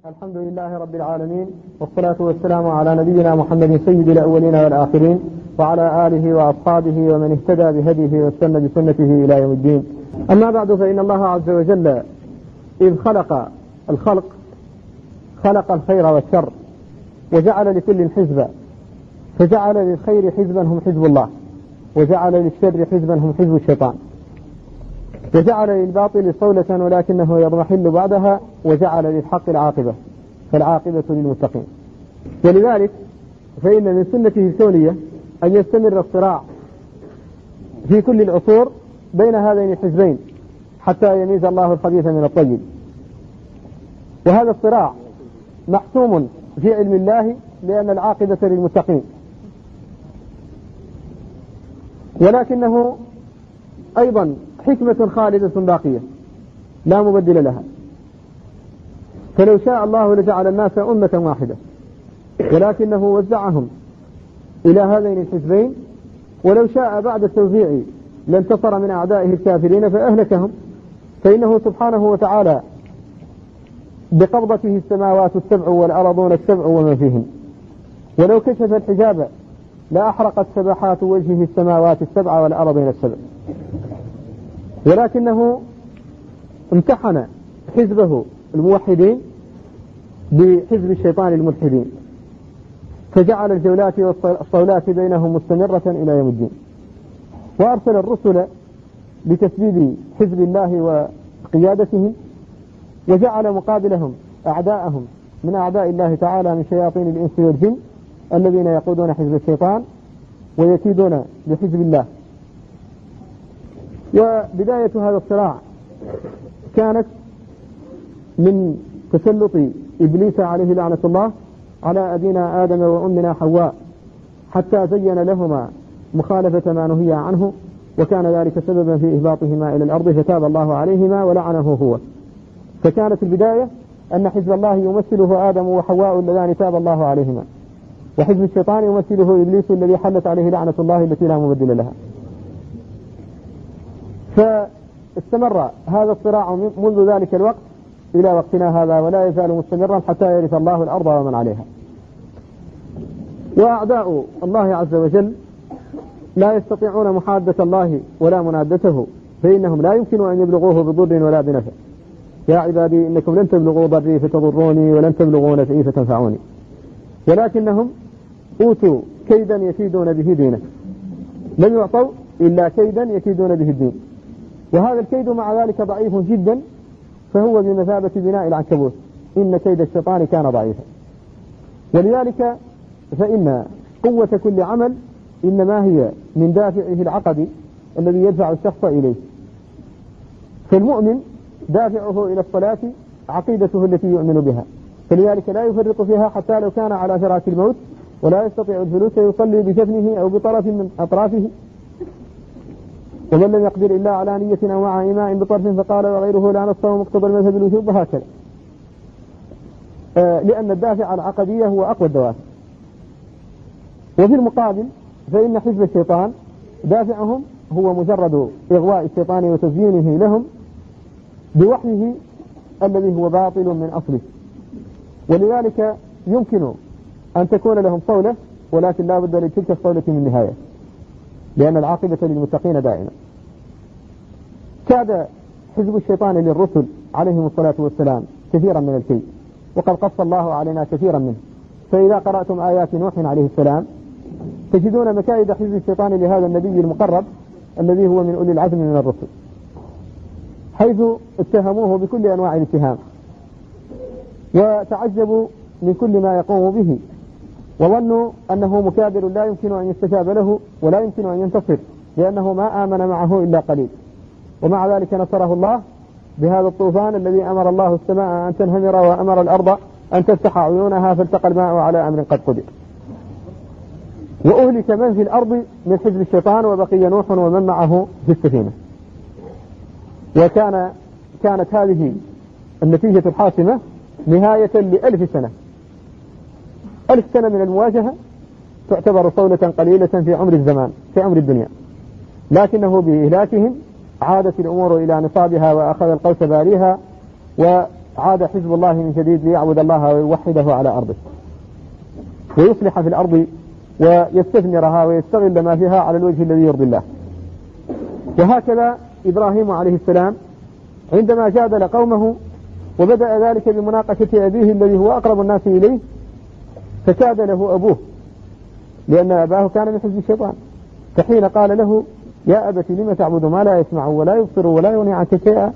الحمد لله رب العالمين، والصلاة والسلام على نبينا محمد سيد الأولين والآخرين، وعلى آله وأصحابه ومن اهتدى بهديه واستنى بسنته إلى يوم الدين. أما بعد، فإن الله عز وجل إذ خلق الخلق خلق الخير والشر، وجعل لكل حزبا، فجعل للخير حزبا هم حزب الله، وجعل للشر حزبا هم حزب الشيطان، وجعل للباطل صولة ولكنه يضمحل بعدها، وجعل للحق العاقبة، فالعاقبة للمتقين. ولذلك فإن من سنته الكونية أن يستمر الصراع في كل العصور بين هذين الحزبين حتى يميز الله الخبيث من الطيب. وهذا الصراع محسوم في علم الله، لأن العاقبة للمتقين، ولكنه أيضا حكمة خالدة باقية لا مبدل لها. فلو شاء الله لجعل الناس أمة واحدة، ولكنه وزعهم إلى هذين الحزبين، ولو شاء بعد التوزيع لانتصر من أعدائه الكافرين فأهلكهم، فإنه سبحانه وتعالى بقبضته السماوات السبع والأرضون السبع ومن فيهن، ولو كشف الحجاب لأحرقت سبحات وجهه السماوات السبع والأرضين السبع، ولكنه امتحن حزبه الموحدين بحزب الشيطان الملحدين، فجعل الجولات والصولات بينهم مستمرة إلى يوم الدين، وأرسل الرسل لتسديد حزب الله وقيادتهم، وجعل مقابلهم أعداءهم من أعداء الله تعالى من شياطين الإنس والجن الذين يقودون حزب الشيطان ويكيدون بحزب الله. وبداية هذا الصراع كانت من تسلط إبليس عليه لعنة الله على أبينا آدم وأمنا حواء، حتى زين لهما مخالفة ما نهي عنه، وكان ذلك سببا في إهباطهما إلى الأرض، فتاب الله عليهما ولعنه هو. فكانت البداية أن حزب الله يمثله آدم وحواء اللذان تاب الله عليهما، وحزب الشيطان يمثله إبليس الذي حلت عليه لعنة الله التي لا مبدل لها. فاستمر هذا الصراع منذ ذلك الوقت إلى وقتنا هذا، ولا يزال مستمرا حتى يرث الله الأرض ومن عليها. وأعداء الله عز وجل لا يستطيعون محادة الله ولا منادته، فإنهم لا يمكن أن يبلغوه بضر ولا بنفع. يا عبادي إنكم لن تبلغوا ضري فتضروني، ولن تبلغوا نفعي فتنفعوني، ولكنهم أوتوا كيدا يكيدون به دينه، لم يعطوا إلا كيدا يكيدون به الدين، وهذا الكيد مع ذلك ضعيف جدا، فهو بمثابة بناء العنكبوت، إن كيد الشيطان كان ضعيفا. ولذلك فإن قوة كل عمل إنما هي من دافعه العقدي الذي يدفع الشخص إليه. فالمؤمن دافعه إلى الصلاة عقيدته التي يؤمن بها، فلذلك لا يفرط فيها حتى لو كان على فراش الموت ولا يستطيع الجلوس، يصلي بجفنه أو بطرف من أطرافه. ومن لم يقدر إلا على نية أو مع إيماء بطرف فقال وغيره لا نصه مقتضى المذهب الوجوب، وهكذا. لأن الدافع العقدية هو أقوى الدوافع. وفي المقابل فإن حزب الشيطان دافعهم هو مجرد إغواء الشيطان وتزيينه لهم بوحيه الذي هو باطل من أصله. ولذلك يمكن أن تكون لهم صولة، ولكن لا بد لتلك الصولة من نهاية، لأن العاقبة للمتقين دائما. كاد حزب الشيطان للرسل عليهم الصلاة والسلام كثيرا من الكيد، وقد قص الله علينا كثيرا منه. فإذا قرأتم آيات نوح عليه السلام تجدون مكائد حزب الشيطان لهذا النبي المقرب الذي هو من أولي العزم من الرسل، حيث اتهموه بكل أنواع الاتهام، وتعجبوا من كل ما يقوم به، وظنوا أنه مكابر لا يمكن أن يستجاب له ولا يمكن أن ينتصر، لأنه ما آمن معه إلا قليل. ومع ذلك نصره الله بهذا الطوفان الذي أمر الله السماء أن تنهمر، وأمر الأرض أن تفتح عيونها فالتقى الماء على أمر قد قدر. وأهلك من في الأرض من حزب الشيطان، وبقي نوح ومن معه في السفينة. وكانت هذه النتيجة الحاسمة نهاية ل1000 سنة. 1000 سنة من المواجهة تعتبر صولة قليلة في عمر الزمان، في عمر الدنيا، لكنه بإهلاكهم عادت الأمور إلى نصابها، وأخذ القوس باريها، عاد حزب الله من جديد ليعبد الله ويوحده على أرضه ويصلح في الأرض ويستثمرها ويستغل ما فيها على الوجه الذي يرضي الله. وهكذا إبراهيم عليه السلام عندما جادل قومه وبدأ ذلك بمناقشة أبيه الذي هو أقرب الناس إليه فكاد له أبوه لأن أباه كان من حزب الشيطان، فحين قال له يا أبت لم تعبد ما لا يسمع ولا يبصر ولا يغني عنك شيئا،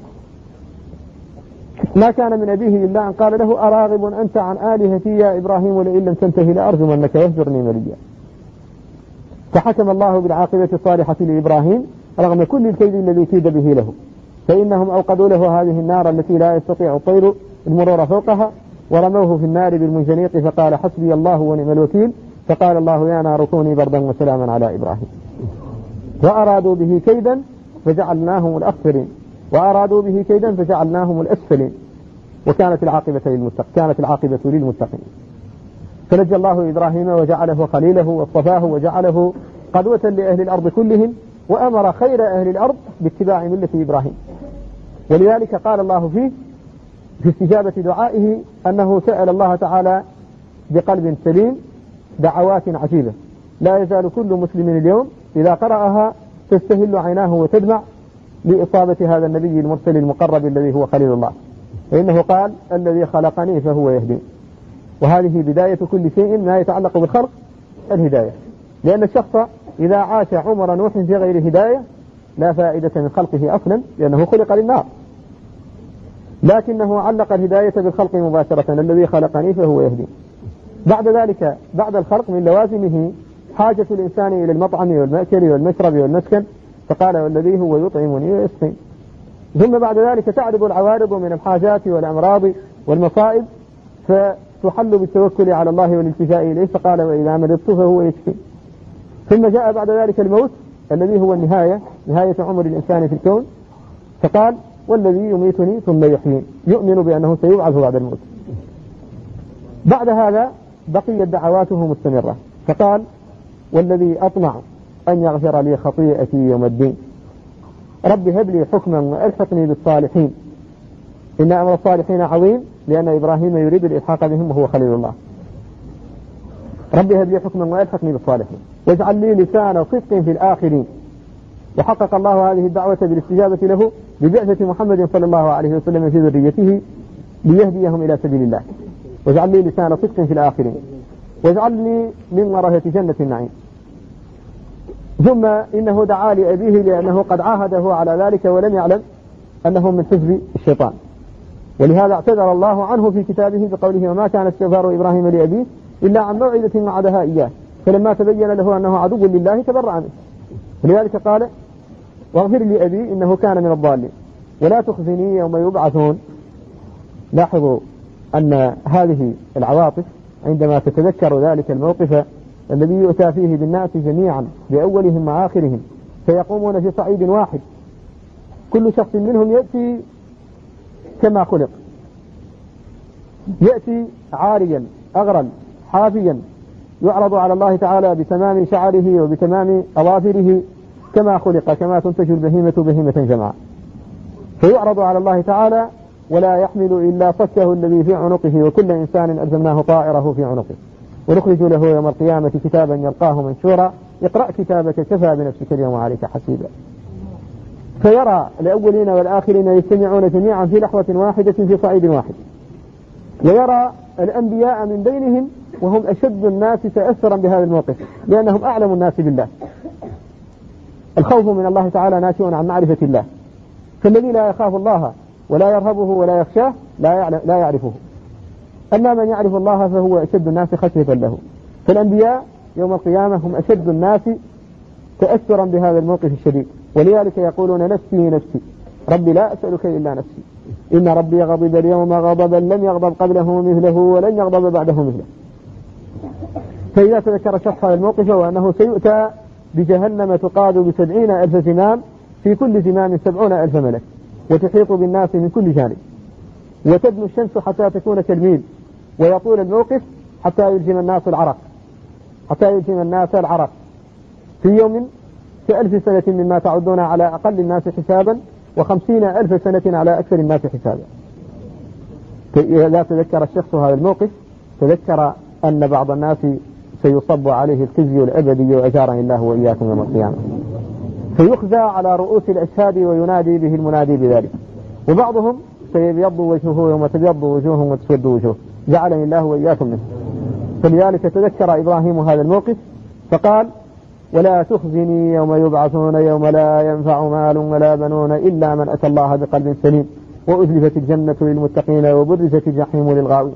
ما كان من أبيه إلا أن قال له أراغب أنت عن آلهتي يا إبراهيم لئن لم تنتهي لأرجمنك واهجرني مليا. فحكم الله بالعاقبة الصالحة لإبراهيم رغم كل الكيد الذي كيد به له، فإنهم أوقدوا له هذه النار التي لا يستطيع الطير المرور فوقها ورموه في النار بالمنجنيق فقال حسبي الله ونعم الوكيل، فقال الله يا نار كوني بردا وسلاما على إبراهيم. وأرادوا به كيدا فجعلناهم الأخسرين وأرادوا به كيدا فجعلناهم الأسفلين وكانت العاقبة للمتقين. فنجى الله إبراهيم وجعله خليله واصطفاه وجعله قدوة لأهل الأرض كلهم وأمر خير أهل الأرض باتباع ملة إبراهيم. ولذلك قال الله فيه في استجابة دعائه أنه سأل الله تعالى بقلب سليم دعوات عجيبة لا يزال كل مسلم اليوم إذا قرأها تستهل عيناه وتدمع لإصابة هذا النبي المرسل المقرب الذي هو خليل الله، فإنه قال الذي خلقني فهو يهدين. وهذه بداية كل شيء ما يتعلق بالخلق الهداية، لأن الشخص إذا عاش عمر نوح في غير هداية لا فائدة من خلقه أصلا لأنه خلق للنار، لكنه علق الهداية بالخلق مباشرة الذي خلقني فهو يهدين. بعد ذلك بعد الخلق من لوازمه حاجة الإنسان إلى المطعم والمأكل والمشرب والمسكن، فقال والذي هو يطعمني ويسقين. ثم بعد ذلك تعرض العوارض من الحاجات والأمراض والمصائب فتحل بالتوكل على الله والالتجاء إليه، فقال وإذا مرضت فهو يشفين. ثم جاء بعد ذلك الموت الذي هو نهاية عمر الإنسان في الكون، فقال والذي يميتني ثم يحيين، يؤمن بأنه سيبعث بعد الموت. بعد هذا بقيت دعواته مستمرة، فقال والذي أطمع أن يغفر لي خطيئتي يوم الدين، رب هب لي حكما وألحقني بالصالحين. إن أمر الصالحين عظيم لأن إبراهيم يريد الإلحاق بهم وهو خليل الله. رب هب لي حكما وألحقني بالصالحين واجعل لي لسان صدق في الآخرين. وحقق الله هذه الدعوة بالاستجابة له ببعثة محمد صلى الله عليه وسلم في ذريته ليهديهم إلى سبيل الله. واجعل لي لسان صدق في الآخرين واجعلني من ورثة جنة النعيم. ثم إنه دعا لأبيه لأنه قد عاهده على ذلك ولم يعلم أنه من حزب الشيطان، ولهذا اعتذر الله عنه في كتابه بقوله وما كان استغفار إبراهيم لأبيه إلا عن موعدة وعدها إياه فلما تبين له أنه عدو لله تبرأ منه. ولذلك قال واغفر لي أبي إنه كان من الضالين ولا تخزني يوم يبعثون. لاحظوا أن هذه العواطف عندما تتذكر ذلك الموقف الذي يؤتى فيه بالناس جميعا بأولهم وآخرهم فيقومون في صعيد واحد، كل شخص منهم يأتي كما خلق، يأتي عاريا أغرا حافيا يعرض على الله تعالى بتمام شعره وبتمام أظافره كما خلق، كما تنتج البهيمة بهيمة جمعاء، فيعرض على الله تعالى ولا يحمل إلا صكه الذي في عنقه وكل إنسان ألزمناه طائره في عنقه ونخرج له يوم القيامة كتابا يلقاه منشورا اقرأ كتابك كفى بنفسك اليوم عليك حسيبا. فيرى الأولين والآخرين يجتمعون جميعا في لحظة واحدة في صعيد واحد، ويرى الأنبياء من بينهم وهم أشد الناس تأثرا بهذا الموقف لأنهم أعلم الناس بالله. الخوف من الله تعالى ناشئ عن معرفة الله، فالذي لا يخاف الله ولا يرهبه ولا يخشاه لا يعرفه، أما من يعرف الله فهو أشد الناس خشية له. فالأنبياء يوم القيامة هم أشد الناس تأثرا بهذا الموقف الشديد، ولذلك يقولون نفسي نفسي ربي لا أسألك إلا نفسي إن ربي غضب اليوم غضبا لم يغضب قبله مثله ولن يغضب بعده مثله. فإذا تذكر شخص هذا الموقف وأنه سيؤتى بجهنم تقاد 70,000 زمام في كل زمام 70,000 ملك وتحيط بالناس من كل جانب وتدنو الشمس حتى تكون كالميل ويطول الموقف حتى يلجم الناس العرق في يوم ك1000 سنة مما تعدون على أقل الناس حسابا و50,000 سنة على أكثر الناس حسابا. إذا تذكر الشخص هذا الموقف تذكر أن بعض الناس سيصب عليه الخزي الأبدي وأجارني الله وإياكم يوم القيامة، فيخزى على رؤوس الأشهاد وينادي به المنادي بذلك، وبعضهم سيبيض وجهه يوم تبيض وجوههم وتسود وجوه، جعلني الله وإياكم منه. فلذلك تذكر إبراهيم هذا الموقف فقال: ولا تخزني يوم يبعثون يوم لا ينفع مال ولا بنون إلا من أتى الله بقلب سليم وأزلفت الجنة للمتقين وبرزت الجحيم للغاوين.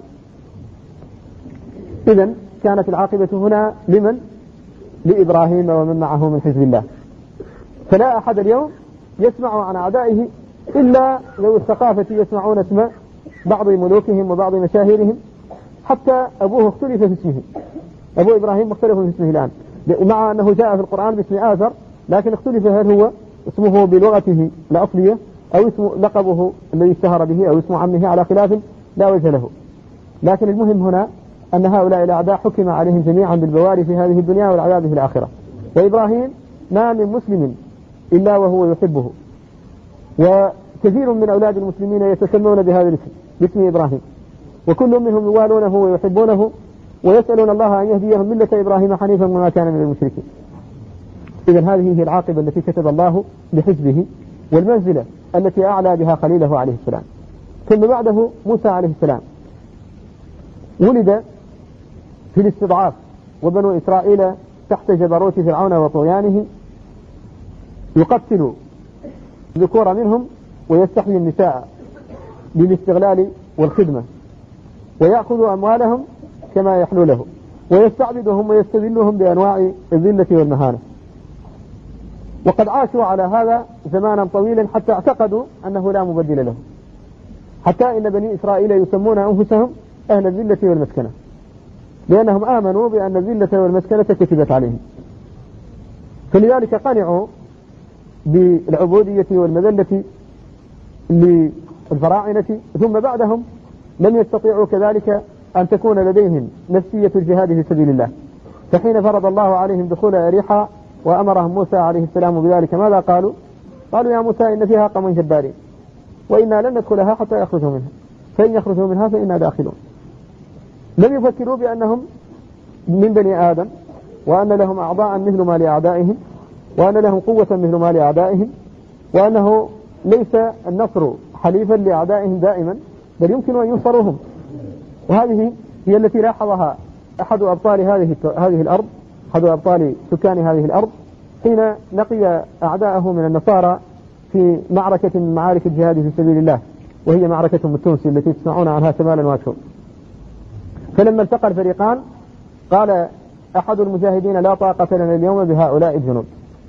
إذن كانت العاقبة هنا لمن؟ لإبراهيم ومن معه من حزب الله. فلا أحد اليوم يسمع عن أعدائه إلا ذوي الثقافة يسمعون اسم بعض ملوكهم وبعض مشاهيرهم، حتى أبوه اختلف في اسمه، أبو إبراهيم مختلف في اسمه الآن، مع أنه جاء في القرآن باسم آزر، لكن اختلف هل هو اسمه بلغته الأصلية أو اسم لقبه الذي اشتهر به أو اسم عمه، على خلاف لا وجه له. لكن المهم هنا أن هؤلاء الأعداء حكم عليهم جميعا بالبوار في هذه الدنيا والعذاب في الآخرة. وإبراهيم ما من مسلم إلا وهو يحبه، وكثير من أولاد المسلمين يتسمون بهذا الاسم، باسم إبراهيم، وكل منهم يوالونه ويحبونه ويسألون الله أن يهديهم ملة إبراهيم حنيفا وما كان من المشركين. إذن هذه هي العاقبة التي كتب الله لحزبه والمنزلة التي أعلى بها خليله عليه السلام. ثم بعده موسى عليه السلام ولد في الاستضعاف، وبنو إسرائيل تحت جبروت فرعون وطغيانه يقتل الذكور منهم ويستحيي النساء للاستغلال والخدمة، ويأخذ أموالهم كما يحلو له، ويستعبدهم ويستذلهم بأنواع الذلة والمهانة. وقد عاشوا على هذا زمانا طويلا حتى اعتقدوا أنه لا مبدل له، حتى إن بني إسرائيل يسمون أنفسهم أهل الذلة والمسكنة، لأنهم آمنوا بأن الذلة والمسكنة كتبت عليهم، فلذلك قنعوا بالعبودية والمذلة للفراعنة. ثم بعدهم لم يستطيعوا كذلك أن تكون لديهم نفسية الجهاد في سبيل الله، فحين فرض الله عليهم دخول أريحا وأمرهم موسى عليه السلام بذلك ماذا قالوا؟ قالوا: يا موسى إن فيها قوم جبارين وإنا لن ندخلها حتى يخرجوا منها، فإن يخرجوا منها فإنا داخلون. لم يفكروا بأنهم من بني آدم، وأن لهم أعضاء مثل ما لأعدائهم، وأن لهم قوة مثل ما لأعدائهم، وأنه ليس النصر حليفا لأعدائهم دائما، بل يمكن أن ينصروهم. وهذه هي التي لاحظها أحد أبطال هذه الأرض، أحد أبطال سكان هذه الأرض، حين لقي أعداءه من النصارى في معركة من معارك الجهاد في سبيل الله، وهي معركة التونسي التي تسمعون عنها شمالا واشهر. فلما التقى الفريقان قال أحد المجاهدين: لا طاقة لنا اليوم بهؤلاء الجنود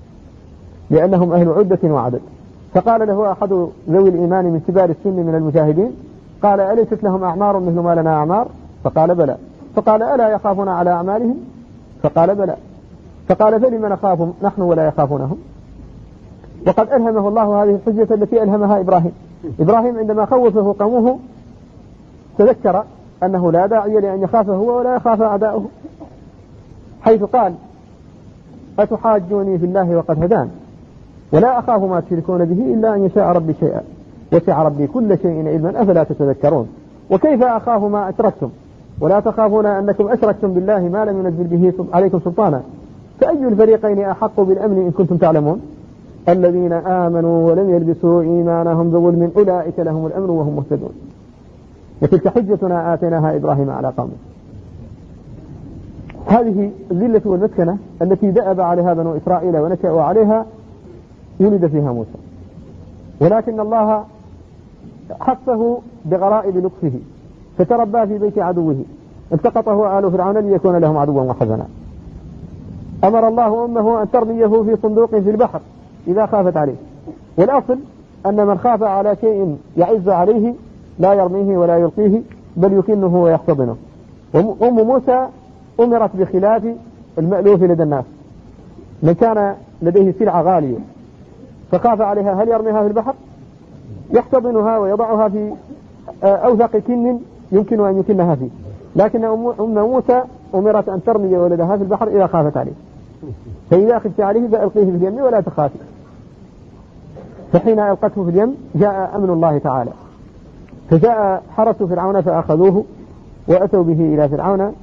لأنهم أهل عدة وعدد. فقال له أحد ذوي الإيمان من كبار السن من المجاهدين قال: أليست لهم أعمار مثل ما لنا أعمار؟ فقال: بلى. فقال: ألا يخافون على أعمالهم؟ فقال: بلى. فقال: فلم نخاف نحن ولا يخافونهم؟ وقد ألهمه الله هذه الحجة التي ألهمها إبراهيم عندما خوفه قومه تذكر أنه لا داعي لأن يخاف هو ولا يخاف أعداؤه، حيث قال: أتحاجوني في الله وقد هدان ولا أخاف ما تشركون به إلا أن يشاء ربي شيئا وسع ربي كل شيء علما أفلا تتذكرون. وكيف أخاف ما أشركتم ولا تخافون أنكم أشركتم بالله ما لم ينزل به عليكم سلطانا فأي الفريقين أحق بالأمن إن كنتم تعلمون الذين آمنوا ولم يلبسوا إيمانهم بظلم أولئك لهم الأمن وهم مهتدون. وتلك حجتنا آتيناها إبراهيم على قومه. هذه الذلة والمسكنة التي دأب عليها بنو إسرائيل ونشأوا عليها ولد فيها موسى، ولكن الله حفه بغرائب لطفه فتربى في بيت عدوه، التقطه آل فرعون ليكون لهم عدوا وحزنا. أمر الله أمه أن ترميه في صندوق في البحر إذا خافت عليه، والأصل أن من خاف على شيء يعز عليه لا يرميه ولا يلقيه بل يكنه ويحتضنه. أم موسى أمرت بخلاف المألوف لدى الناس، من كان لديه سلعة غالية فخاف عليها هل يرميها في البحر؟ يحتضنها ويضعها في أوثق كن يمكن أن يكنها فيه. لكن أم موسى أمرت أن ترمي ولدها في البحر إذا خافت عليه، فإذا خفت عليه فألقيه في اليم ولا تخافي. فحين ألقته في اليم جاء أمن الله تعالى. فجاء حرس فرعون فأخذوه وأتوا به إلى فرعون،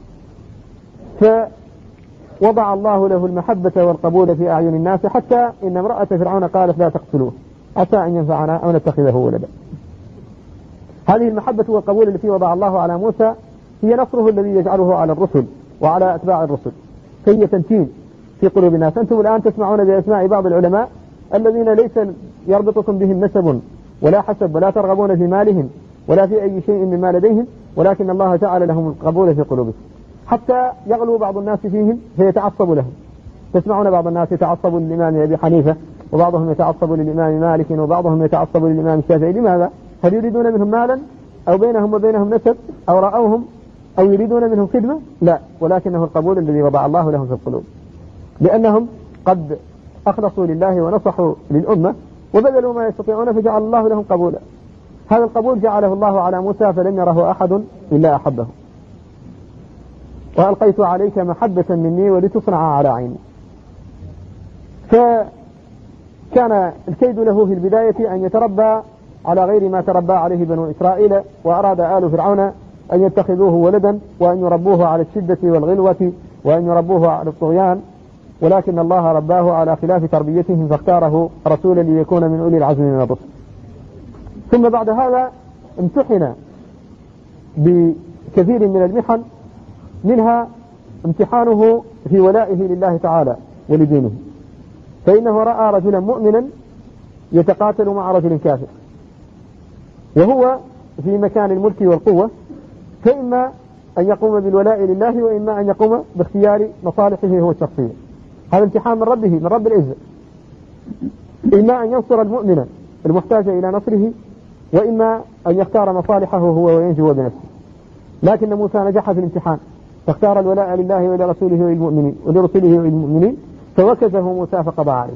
فوضع الله له المحبة والقبول في أعين الناس، حتى إن امرأة فرعون قالت لا تقتلوه عسى أن ينفعنا أو نتخذه ولدا. هذه المحبة والقبول التي وضع الله على موسى هي نصره الذي يجعله على الرسل وعلى أتباع الرسل، فهي تمكين في قلوب الناس. أنتم الآن تسمعون بأسماء بعض العلماء الذين ليس يربطكم بهم نسب ولا حسب ولا ترغبون في مالهم ولا في أي شيء مما لديهم، ولكن الله جعل لهم القبول في قلوبهم، حتى يغلو بعض الناس فيهم فيتعصب لهم. تسمعون بعض الناس يتعصب للإمام أبي حنيفة، وبعضهم يتعصب للإمام مالك، وبعضهم يتعصب للإمام الشافعي. لماذا؟ هل يريدون منهم مالا أو بينهم وبينهم نسب أو رأوهم أو يريدون منهم خدمة؟ لا، ولكنه القبول الذي وضع الله لهم في القلوب، لأنهم قد أخلصوا لله ونصحوا للأمة وبذلوا ما يستطيعون فجعل الله لهم قبولا. هذا القبول جعله الله على موسى فلم يره أحد إلا أحبه. وألقيت عليك محبة مني ولتصنع على عيني. فكان الكيد له في البداية أن يتربى على غير ما تربى عليه بنو إسرائيل، وأراد آل فرعون أن يتخذوه ولدا وأن يربوه على الشدة والغلوة وأن يربوه على الطغيان، ولكن الله رباه على خلاف تربيتهم فاختاره رسولا ليكون من أولي العزم من الرسل. ثم بعد هذا امتحن بكثير من المحن، منها امتحانه في ولائه لله تعالى ولدينه، فإنه رأى رجلا مؤمنا يتقاتل مع رجل كافر وهو في مكان الملك والقوة، فإما أن يقوم بالولاء لله وإما أن يقوم باختيار مصالحه هو الشخصية. هذا امتحان من ربه، من رب العزة، إما أن ينصر المؤمن المحتاج إلى نصره، وإما أن يختار مصالحه هو وينجو بنفسه. لكن موسى نجح في الامتحان فاختار الولاء لله ولرسوله والمؤمنين ولرسله والمؤمنين، فوكزه موسى فقضى عليه.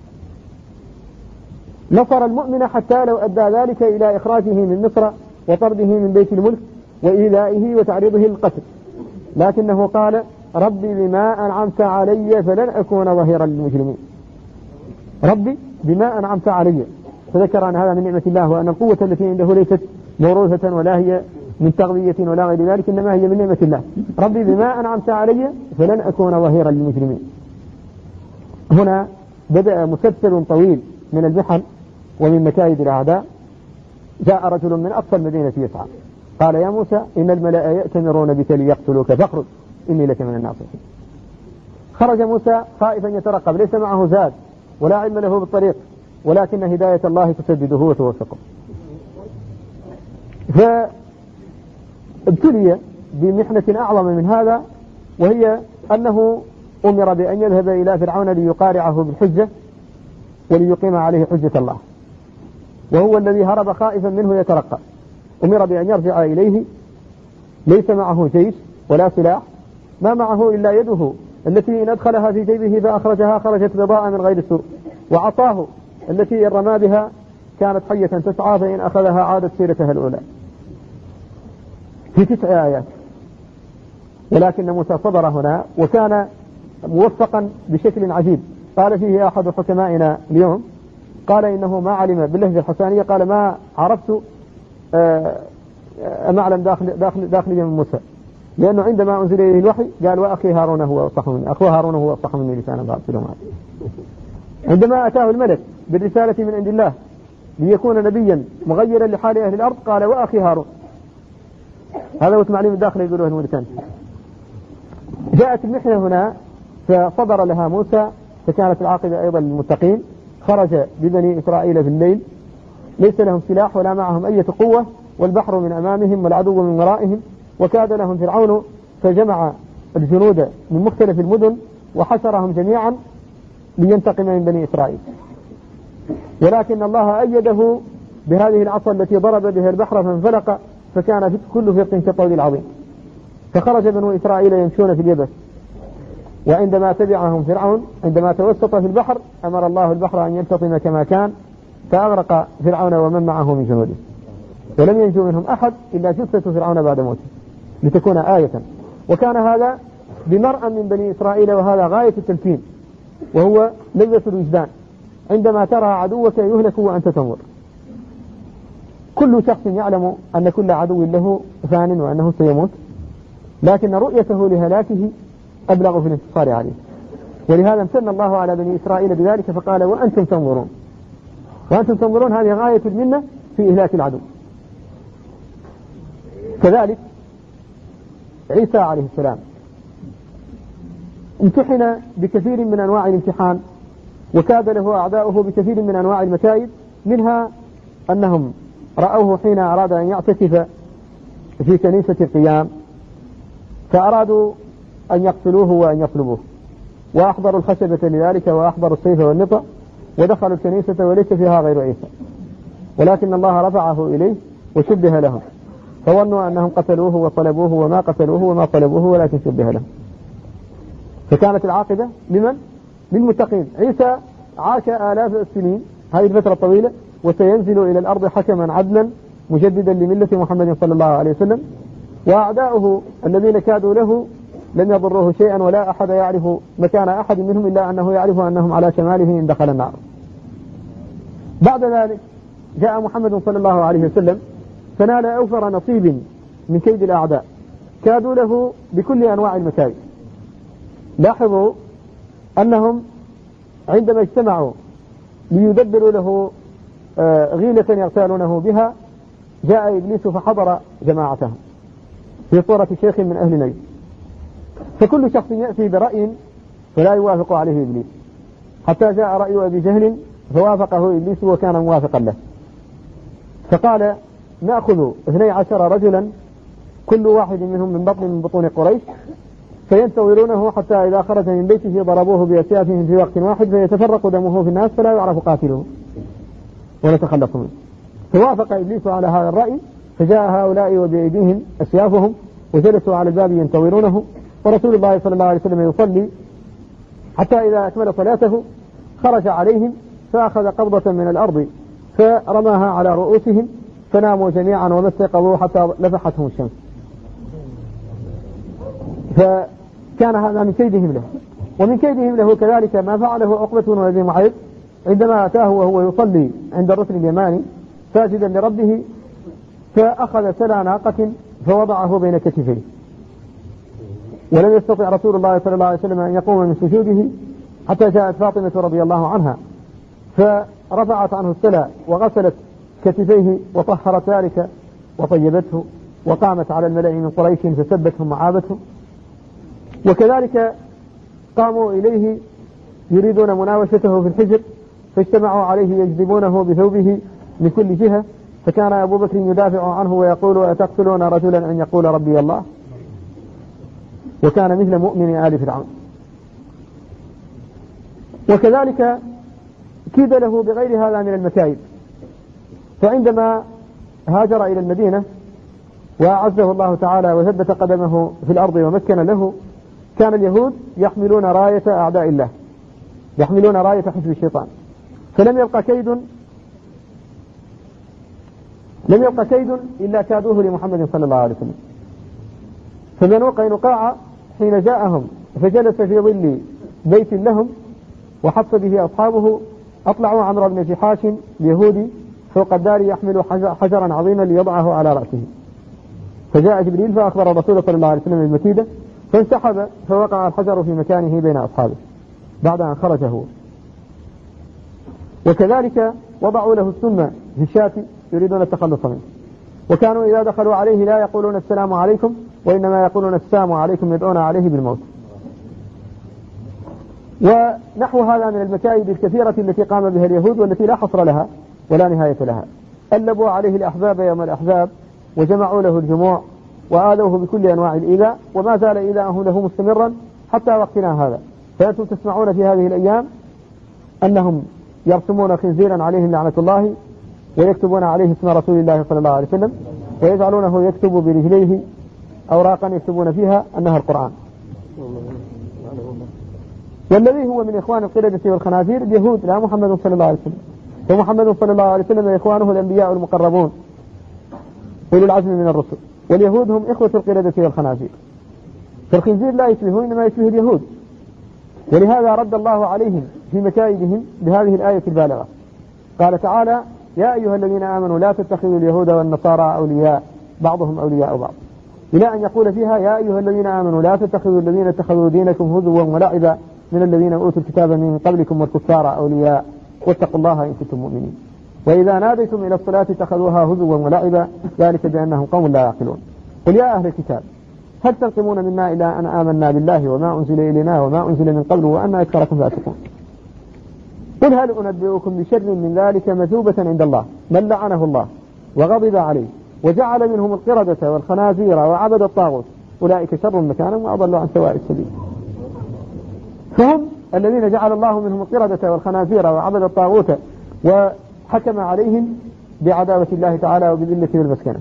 نصر المؤمن حتى لو أدى ذلك إلى إخراجه من مصر وطرده من بيت الملك وإيذائه وتعريضه للقتل، لكنه قال ربي بما أنعمت علي فلن أكون ظهيرا للمجرمين. ربي بما أنعمت علي، فذكر أن هذا من نعمة الله، وأن القوة التي عنده ليست موروثة ولا هي من تغذية ولا غير ذلك، إنما هي من نعمة الله. ربي بما أنعمت علي فلن أكون ظهيرا للمجرمين. هنا بدأ مسلسل طويل من المحن ومن مكايد الأعداء. جاء رجل من أقصى المدينة يسعى، قال يا موسى إن الملأ يأتمرون بك ليقتلوك فاخرج إني لك من الناصحين. خرج موسى خائفا يترقب، ليس معه زاد ولا علم له بالطريق، ولكن هداية الله تسدده وتوفقه. فابتلي بمحنة أعظم من هذا، وهي أنه أمر بأن يذهب إلى فرعون ليقارعه بالحجة وليقيم عليه حجة الله، وهو الذي هرب خائفا منه يترقب. أمر بأن يرجع إليه، ليس معه جيش ولا سلاح، ما معه إلا يده التي إن أدخلها في جيبه فأخرجها خرجت بضاء من غير سوء، وعصاه التي إن رمى بها كانت حية تسعى فإن أخذها عادت سيرتها الأولى، في 9 آيات. ولكن موسى صبر هنا وكان موفقا بشكل عجيب. قال فيه أحد حكمائنا اليوم، قال إنه ما علم باللهجة الحسانية، قال ما عرفت معلم داخليا من موسى، لأنه عندما أنزل إليه الوحي قال وأخي هارون هو أفصح مني، أخوه هارون هو أفصح مني لسانا فأرسله معي. عندما أتاه الملك بالرسالة من عند الله ليكون نبيا مغيرا لحال أهل الأرض قال وأخي هارون. هذا هو التعليم الداخلي يقولوه الموريتاني. جاءت المحنة هنا فصبر لها موسى، فكانت العاقبة أيضا للمتقين. خرج ببني إسرائيل في الليل، ليس لهم سلاح ولا معهم أي قوة، والبحر من أمامهم والعدو من ورائهم، وكاد لهم فرعون فجمع الجنود من مختلف المدن وحشرهم جميعا لينتقم من بني إسرائيل. ولكن الله أيده بهذه العصا التي ضرب بها البحر فانفلق، فكان كل فرق كالطود العظيم. فخرج بنو إسرائيل يمشون في اليبس، وعندما تبعهم فرعون عندما توسط في البحر أمر الله البحر أن يلتطم كما كان، فأغرق فرعون ومن معه من جنوده، ولم ينجو منهم أحد إلا جثة فرعون بعد موته لتكون آية. وكان هذا بمرأى من بني إسرائيل، وهذا غاية التمكين، وهو لذة الوجدان عندما ترى عدوك يهلك وأنت تنظر. كل شخص يعلم أن كل عدو له فان وأنه سيموت، لكن رؤيته لهلاكه أبلغ في الانتصار عليه. ولهذا امتن الله على بني إسرائيل بذلك فقال وأنتم تنظرون. وأنتم تنظرون هذه غاية المنة في إهلاك العدو. كذلك عيسى عليه السلام امتحن بكثير من أنواع الامتحان، وكاد له أعداؤه بكثير من أنواع المكائد، منها أنهم رأوه حين أراد أن يعتكف في كنيسة القيام فأرادوا أن يقتلوه وأن يصلبوه، وأحضروا الخشبة لذلك وأحضروا السيف والنطع ودخلوا الكنيسة وليس فيها غير عيسى، ولكن الله رفعه إليه وشبه لهم، فظنوا أنهم قتلوه وصلبوه وما قتلوه وما صلبوه ولكن شبه لهم. فكانت العاقبة لمن؟ للمتقين. عيسى عاش آلاف السنين هذه الفترة الطويلة، وسينزل إلى الأرض حكما عدلا مجددا لملة محمد صلى الله عليه وسلم، وأعداؤه الذين كادوا له لم يضروه شيئا، ولا أحد يعرف مكان أحد منهم إلا أنه يعرف أنهم على شماله إن دخل النار. بعد ذلك جاء محمد صلى الله عليه وسلم فنال أوفر نصيب من كيد الأعداء، كادوا له بكل أنواع المكائد. لاحظوا أنهم عندما اجتمعوا ليدبروا له غيلة يغتالونه بها جاء إبليس فحضر جماعتهم في صورة شيخ من أهل نجد، فكل شخص يأتي برأي فلا يوافق عليه إبليس، حتى جاء رأي أبي جهل فوافقه إبليس وكان موافقا له، فقال نأخذ 12 رجلا كل واحد منهم من بطن من بطون قريش فينتظرونه حتى إذا خرج من بيته ضربوه بأسيافهم في وقت واحد فيتفرق دمه في الناس فلا يعرف قاتله ونتخلص منه. فوافق إبليس على هذا الرأي، فجاء هؤلاء وبأيديهم أسيافهم وجلسوا على الباب ينتظرونه، ورسول الله صلى الله عليه وسلم يصلي حتى إذا أكمل صلاته خرج عليهم فأخذ قبضة من الأرض فرماها على رؤوسهم فناموا جميعا وما استيقظوا حتى لفحتهم الشمس. فكان هذا من كيدهم له. ومن كيدهم له كذلك ما فعله عقبة بن أبي معيط عندما أتاه وهو يصلي عند الركن اليماني ساجدا لربه، فأخذ سلى ناقة فوضعه بين كتفيه، ولم يستطع رسول الله صلى الله عليه وسلم أن يقوم من سجوده حتى جاءت فاطمة رضي الله عنها فرفعت عنه السلى وغسلت كتفيه وطهرت ذلك وطيبته، وقامت على الملأ من قريش فسبتهم وعابتهم. وكذلك قاموا إليه يريدون مناوشته في الحجر فاجتمعوا عليه يجذبونه بثوبه من كل جهة، فكان أبو بكر يدافع عنه ويقول أتقتلون رجلا أن يقول ربي الله، وكان مثل مؤمن آل فرعون. وكذلك كيد له بغير هذا من المكايد، فعندما هاجر إلى المدينة وأعزه الله تعالى وثبت قدمه في الأرض ومكن له، كان اليهود يحملون راية أعداء الله، يحملون راية حزب الشيطان، فلم يبقى كيد إلا كادوه لمحمد صلى الله عليه وسلم. فبنو قينقاع حين جاءهم فجلس في ظل بيت لهم وحط به أصحابه أطلعوا عمرو بن جحاش اليهودي فوق الدار يحمل حجرا عظيما ليضعه على رأسه، فجاء جبريل فأخبر الرسول صلى الله عليه وسلم بالمكيدة فانسحب فوقع الحجر في مكانه بين أصحابه بعد أن خرج هو. وكذلك وضعوا له السم في الشاة يريدون التخلص منه، وكانوا إذا دخلوا عليه لا يقولون السلام عليكم وإنما يقولون السلام عليكم يدعون عليه بالموت. ونحو هذا من المكائد الكثيرة التي قام بها اليهود والتي لا حصر لها ولا نهاية لها. ألبوا عليه الأحزاب يوم الأحزاب وجمعوا له الجموع وآذوه بكل أنواع الإيذاء، وما زال إيذاءهم له مستمرا حتى وقتنا هذا. فأنتم تسمعون في هذه الأيام أنهم يرسمون خنزيرا عليهم لعنة الله ويكتبون عليه اسم رسول الله صلى الله عليه وسلم ويجعلونه يكتب برجليه أوراقا يكتبون فيها أنها القرآن. والذي هو من إخوان القردة والخنازير اليهود لا محمد صلى الله عليه وسلم، فمحمد صلى الله عليه وسلم إخوانه الأنبياء المقربون أولي العزم من الرسل، واليهود هم إخوة القردة والخنازير. فالخنزير لا يشبهه إنما يشبه اليهود، ولهذا رد الله عليهم في مكائدهم بهذه الآية البالغة. قال تعالى يا أيها الذين آمنوا لا تتخذوا اليهود والنصارى أولياء بعضهم أولياء بعض، إلى أن يقول فيها يا أيها الذين آمنوا لا تتخذوا الذين اتخذوا دينكم هزوا ولعبا من الذين أوتوا الكتاب من قبلكم والكفار أولياء واتقوا الله إن كنتم مؤمنين، وإذا ناديتم إلى الصلاة اتخذوها هزوا ولعبا ذلك بأنهم قوم لا يعقلون. قل يا أهل الكتاب هل تنقمون منا إلا أن آمنا بالله وما أنزل إلينا وما أنزل من قبل وأن أكثركم فاسقون. قل هل أنبئكم بشر من ذلك مثوبة عند الله من لعنه الله وغضب عليه وجعل منهم القردة والخنازير وعبد الطاغوت أولئك شر مكانا وأضلوا عن سواء السبيل. فهم الذين جعل الله منهم القردة والخنازير وعبد الطاغوت وحكم عليهم بعداوة الله تعالى وبذلة والمسكنة.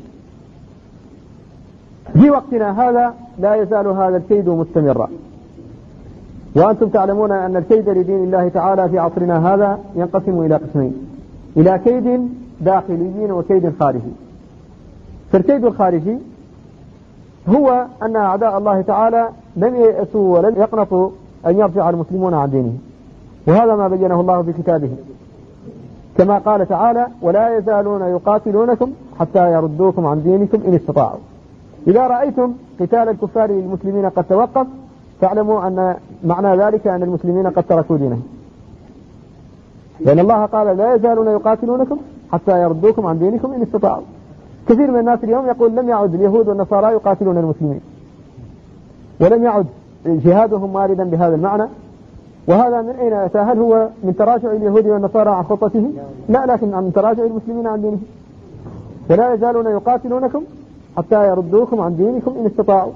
في وقتنا هذا لا يزال هذا الكيد مستمرا، وأنتم تعلمون أن الكيد لدين الله تعالى في عصرنا هذا ينقسم إلى قسمين، إلى كيد داخلي وكيد خارجي. فالكيد الخارجي هو أن أعداء الله تعالى لم ييأسوا ولم يقنطوا أن يرجع المسلمون عن دينهم، وهذا ما بينه الله في كتابه كما قال تعالى ولا يزالون يقاتلونكم حتى يردوكم عن دينكم إن استطاعوا. إذا رأيتم قتال الكفار للمسلمين قد توقف فاعلموا أن معنى ذلك أن المسلمين قد تركوا دينهم، لأن الله قال لا يزالون يقاتلونكم حتى يردوكم عن دينكم إن استطاعوا. كثير من الناس اليوم يقول لم يعد اليهود والنصارى يقاتلون المسلمين، ولم يعد جهادهم واردا بهذا المعنى. وهذا من أين أتى؟ هل هو من تراجع اليهود والنصارى عن خطته؟ لا، لكن من تراجع المسلمين عن دينهم. ولا يزالون يقاتلونكم حتى يردوكم عن دينكم إن استطاعوا.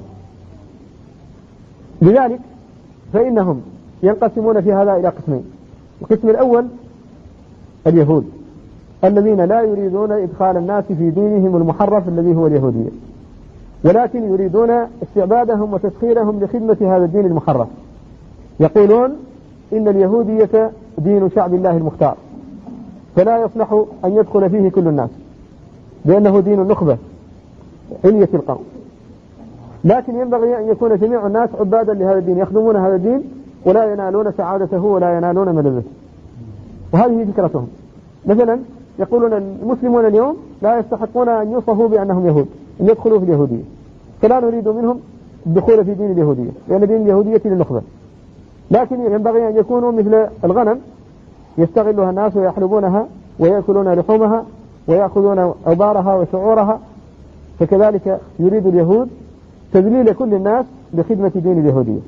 لذلك فإنهم ينقسمون في هذا إلى قسمين. القسم الأول اليهود الذين لا يريدون إدخال الناس في دينهم المحرف الذي هو اليهودية، ولكن يريدون استعبادهم وتسخيرهم لخدمة هذا الدين المحرف. يقولون إن اليهودية دين شعب الله المختار، فلا يصلح أن يدخل فيه كل الناس لأنه دين النخبة علية القوم، لكن ينبغي أن يكون جميع الناس عبادا لهذا الدين يخدمون هذا الدين ولا ينالون سعادته ولا ينالون ملذته. وهذه فكرتهم. مثلا يقولون المسلمون اليوم لا يستحقون أن يوصفوا بأنهم يهود، أن يدخلوا في اليهودية، فلا نريد منهم الدخول في دين اليهودية لأن دين اليهودية للنخبة، لكن ينبغي أن يكونوا مثل الغنم يستغلها الناس ويحلبونها ويأكلون لحومها ويأخذون أوبارها وشعورها. فكذلك يريد اليهود تذليل كل الناس بخدمة دين اليهودية،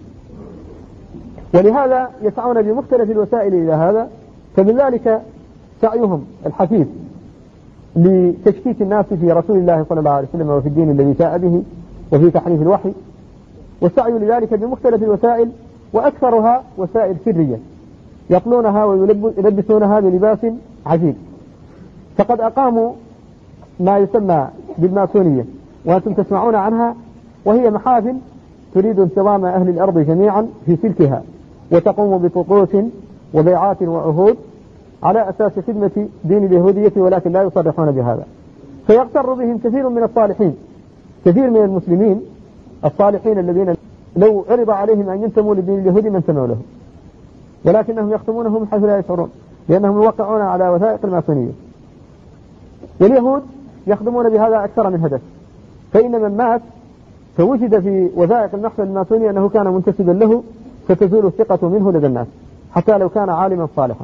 ولهذا يسعون بمختلف الوسائل إلى هذا. فمن ذلك سعيهم الحثيث لتشكيك الناس في رسول الله صلى الله عليه وسلم وفي الدين الذي جاء به وفي تحريف الوحي، والسعي لذلك بمختلف الوسائل، وأكثرها وسائل سرية يطلونها ويلبسونها بلباس عجيب. فقد أقاموا ما يسمى بالماسونية وأنتم تسمعون عنها، وهي محافل تريد انتظام أهل الأرض جميعا في سلكها، وتقوم بطقوس وبيعات وعهود على أساس خدمة دين اليهودية، ولكن لا يصرحون بهذا. فيغتر بهم كثير من الصالحين، كثير من المسلمين الصالحين الذين لو عرض عليهم أن ينتموا للدين اليهودي ما انتموا له، ولكنهم يختمونه من حيث لا يشعرون لأنهم يوقعون على وثائق الماسونية. واليهود يخدمون بهذا أكثر من هدف، فإن من مات فوجد في وثائق المحفل الماسوني أنه كان منتسبا له فتزول الثقة منه لدى الناس حتى لو كان عالما صالحا.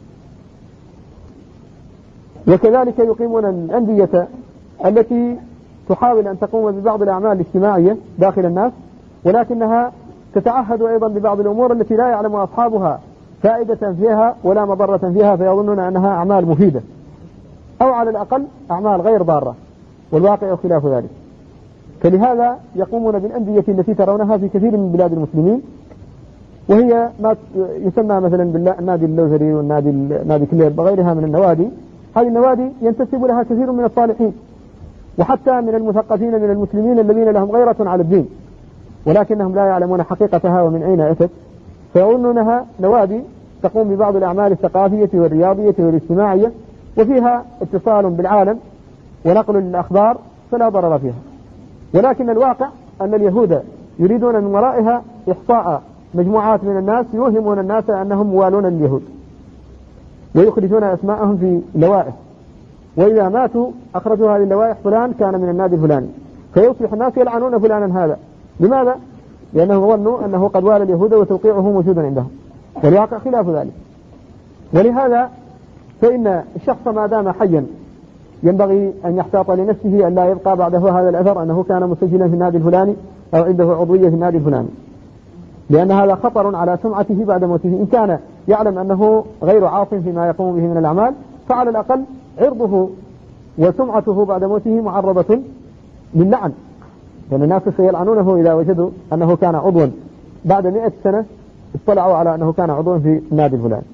وكذلك يقيمون الأندية التي تحاول أن تقوم ببعض الأعمال الاجتماعية داخل الناس، ولكنها تتعهد أيضا ببعض الأمور التي لا يعلم أصحابها فائدة فيها ولا مضرة فيها، فيظنون أنها أعمال مفيدة أو على الأقل أعمال غير ضارة، والواقع خلاف ذلك. فلهذا يقومون بالأندية التي ترونها في كثير من بلاد المسلمين، وهي ما يسمى مثلا بالنادي اللوزري والنادي كليب وغيرها من النوادي. هذه النوادي ينتسب لها كثير من الصالحين وحتى من المثقفين من المسلمين الذين لهم غيرة على الدين، ولكنهم لا يعلمون حقيقتها ومن أين أتت، فيظنونها نوادي تقوم ببعض الأعمال الثقافية والرياضية والاجتماعية وفيها اتصال بالعالم ونقل للأخبار فلا ضرر فيها. ولكن الواقع أن اليهود يريدون من ورائها إحصاء مجموعات من الناس يوهمون الناس أنهم موالون لليهود، ويخرجون أسماءهم في لوائح وإذا ماتوا أخرجوا هذه اللوائح فلان كان من النادي الفلاني، فيصبح الناس يلعنون فلانا هذا. لماذا؟ لأنهم ظنوا أنه قد والى اليهود وتوقيعه موجودا عندهم، والواقع خلاف ذلك. ولهذا فإن الشخص ما دام حيا ينبغي أن يحتاط لنفسه أن لا يبقى بعده هذا الأثر أنه كان مسجلا في النادي الفلاني أو عنده عضوية في النادي الفلاني، لأن هذا خطر على سمعته بعد موته. إن كان يعلم أنه غير عاص فيما يقوم به من الأعمال، فعلى الأقل عرضه وسمعته بعد موته معرضة للعن، لأن الناس سيلعنونه إذا وجدوا أنه كان عضوا بعد 100 سنة اطلعوا على أنه كان عضوا في النادي الفلاني.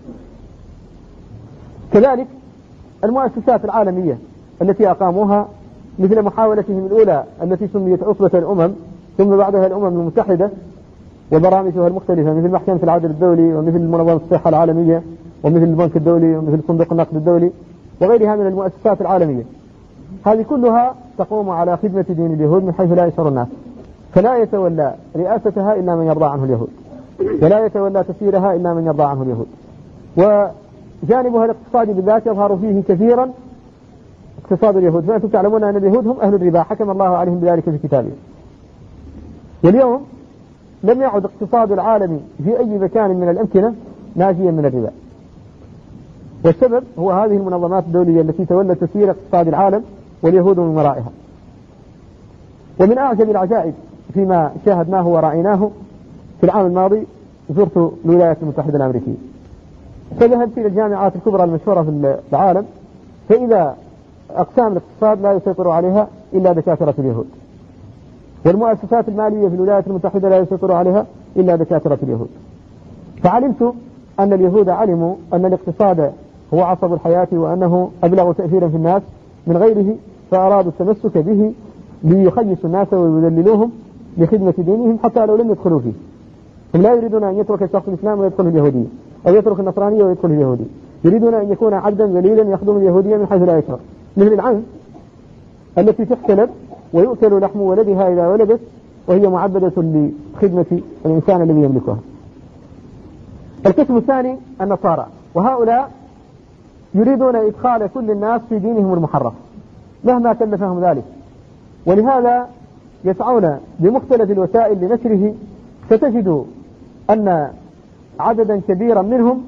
كذلك المؤسسات العالمية التي أقاموها، مثل محاولتهم الأولى التي سميت عصبة الأمم، ثم بعدها الأمم المتحدة وبرامجها المختلفة، مثل محكمة العدل الدولي، ومثل منظمة الصحة العالمية، ومثل البنك الدولي، ومثل صندوق النقد الدولي، وغيرها من المؤسسات العالمية. هذه كلها تقوم على خدمة دين اليهود من حيث لا يشعر الناس، فلا يتولى رئاستها إلا من يرضى عنه اليهود، ولا يتولى تسييرها إلا من يرضى عنه اليهود. وجانبها الاقتصادي بالذات يظهر فيه كثيرا اقتصاد اليهود، فأنتم تعلمون أن اليهود هم أهل الربا، حكم الله عليهم بذلك في كتابه. واليوم لم يعد اقتصاد العالم في أي مكان من الأمكنة ناجيا من الربا، والسبب هو هذه المنظمات الدولية التي تولت تسيير اقتصاد العالم واليهود من ورائها. ومن أعجب العجائب فيما شاهدناه ورأيناه في العام الماضي، زرت الولايات المتحدة الأمريكية، فذهبت إلى الجامعات الكبرى المشهورة في العالم، فإذا أقسام الاقتصاد لا يسيطر عليها إلا دكاترة اليهود، والمؤسسات المالية في الولايات المتحدة لا يسيطر عليها إلا دكاترة اليهود. فعلمت أن اليهود علموا أن الاقتصاد هو عصب الحياة، وأنه أبلغ تأثيرا في الناس من غيره، فأرادوا التمسك به ليخيسوا الناس ويذللوهم لخدمة دينهم حتى لو لم يدخلوا فيه. هم لا يريدون أن يترك الشخص الإسلام ويدخل اليهودية، أو يترك النصرانية ويدخل اليهودية، يريدون أن يكون عبدا ذليلا يخدم اليهودية من حيث لا يشعر، مثل العنز التي تحتلب ويؤكل لحم ولدها إذا ولدت، وهي معبدة لخدمة الإنسان الذي يملكها. القسم الثاني النصارى، وهؤلاء يريدون إدخال كل الناس في دينهم المحرف مهما كلفهم ذلك، ولهذا يسعون بمختلف الوسائل لنشره. فتجد أن عددا كبيرا منهم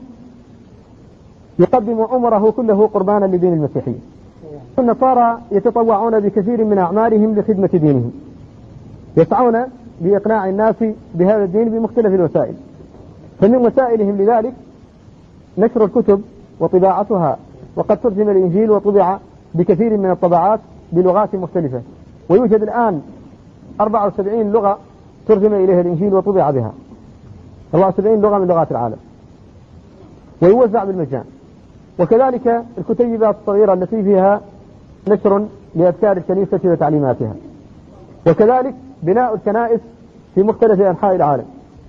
يقدم عمره كله قربانا لدين المسيحية. النصارى يتطوعون بكثير من أعمالهم لخدمة دينهم، يسعون بإقناع الناس بهذا الدين بمختلف الوسائل. فمن وسائلهم لذلك نشر الكتب وطباعتها، وقد ترجم الإنجيل وطبع بكثير من الطبعات بلغات مختلفة، ويوجد الآن 74 لغة ترجم إليها الإنجيل وطبع بها، 74 لغة من لغات العالم، ويوزع بالمجان. وكذلك الكتيبات الصغيرة التي فيها نشر لأذكار الكنيسة وتعليماتها، وكذلك بناء الكنائس في مختلف أنحاء العالم،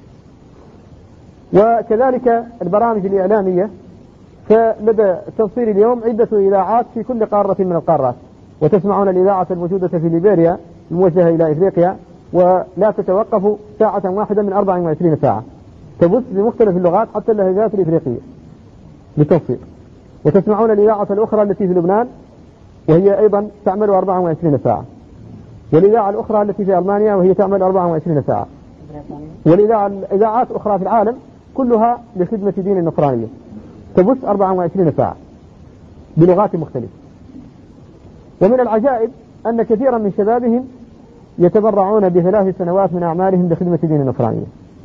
وكذلك البرامج الإعلامية. فلدى التنصير اليوم عدة إذاعات في كل قارة من القارات، وتسمعون الإذاعة الموجودة في ليبيريا الموجهة إلى إفريقيا، ولا تتوقف ساعة واحدة من 24 ساعة، تبث بمختلف اللغات حتى اللهجات الإفريقية للتنصير. وتسمعون الإذاعة الأخرى التي في لبنان، وهي أيضا تعمل 24 ساعة، والإذاعة الأخرى التي في ألمانيا وهي تعمل 24 ساعة، والإذاعات الأخرى في العالم كلها لخدمة دين النصرانية تبث 24 ساعة بلغات مختلفة. ومن العجائب أن كثيرا من شبابهم يتبرعون ب3 سنوات من أعمالهم لخدمة دين النصرانية.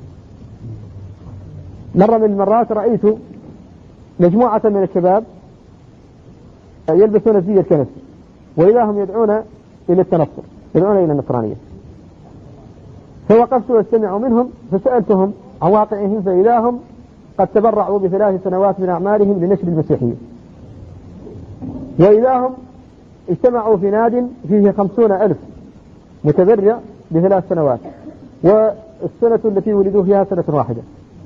مرة من المرات رأيت مجموعة من الشباب يلبسون الزي الكنسي، وإذا هم يدعون إلى التنصر، يدعون إلى النصرانية. فوقفت واستمع منهم، فسألتهم عن واقعهم، فإذا هم قد تبرعوا ب3 سنوات من أعمالهم لنشر المسيحية، وإذا هم اجتمعوا في ناد فيه 50,000 متبرع ب3 سنوات، والسنة التي ولدوا فيها سنة واحدة،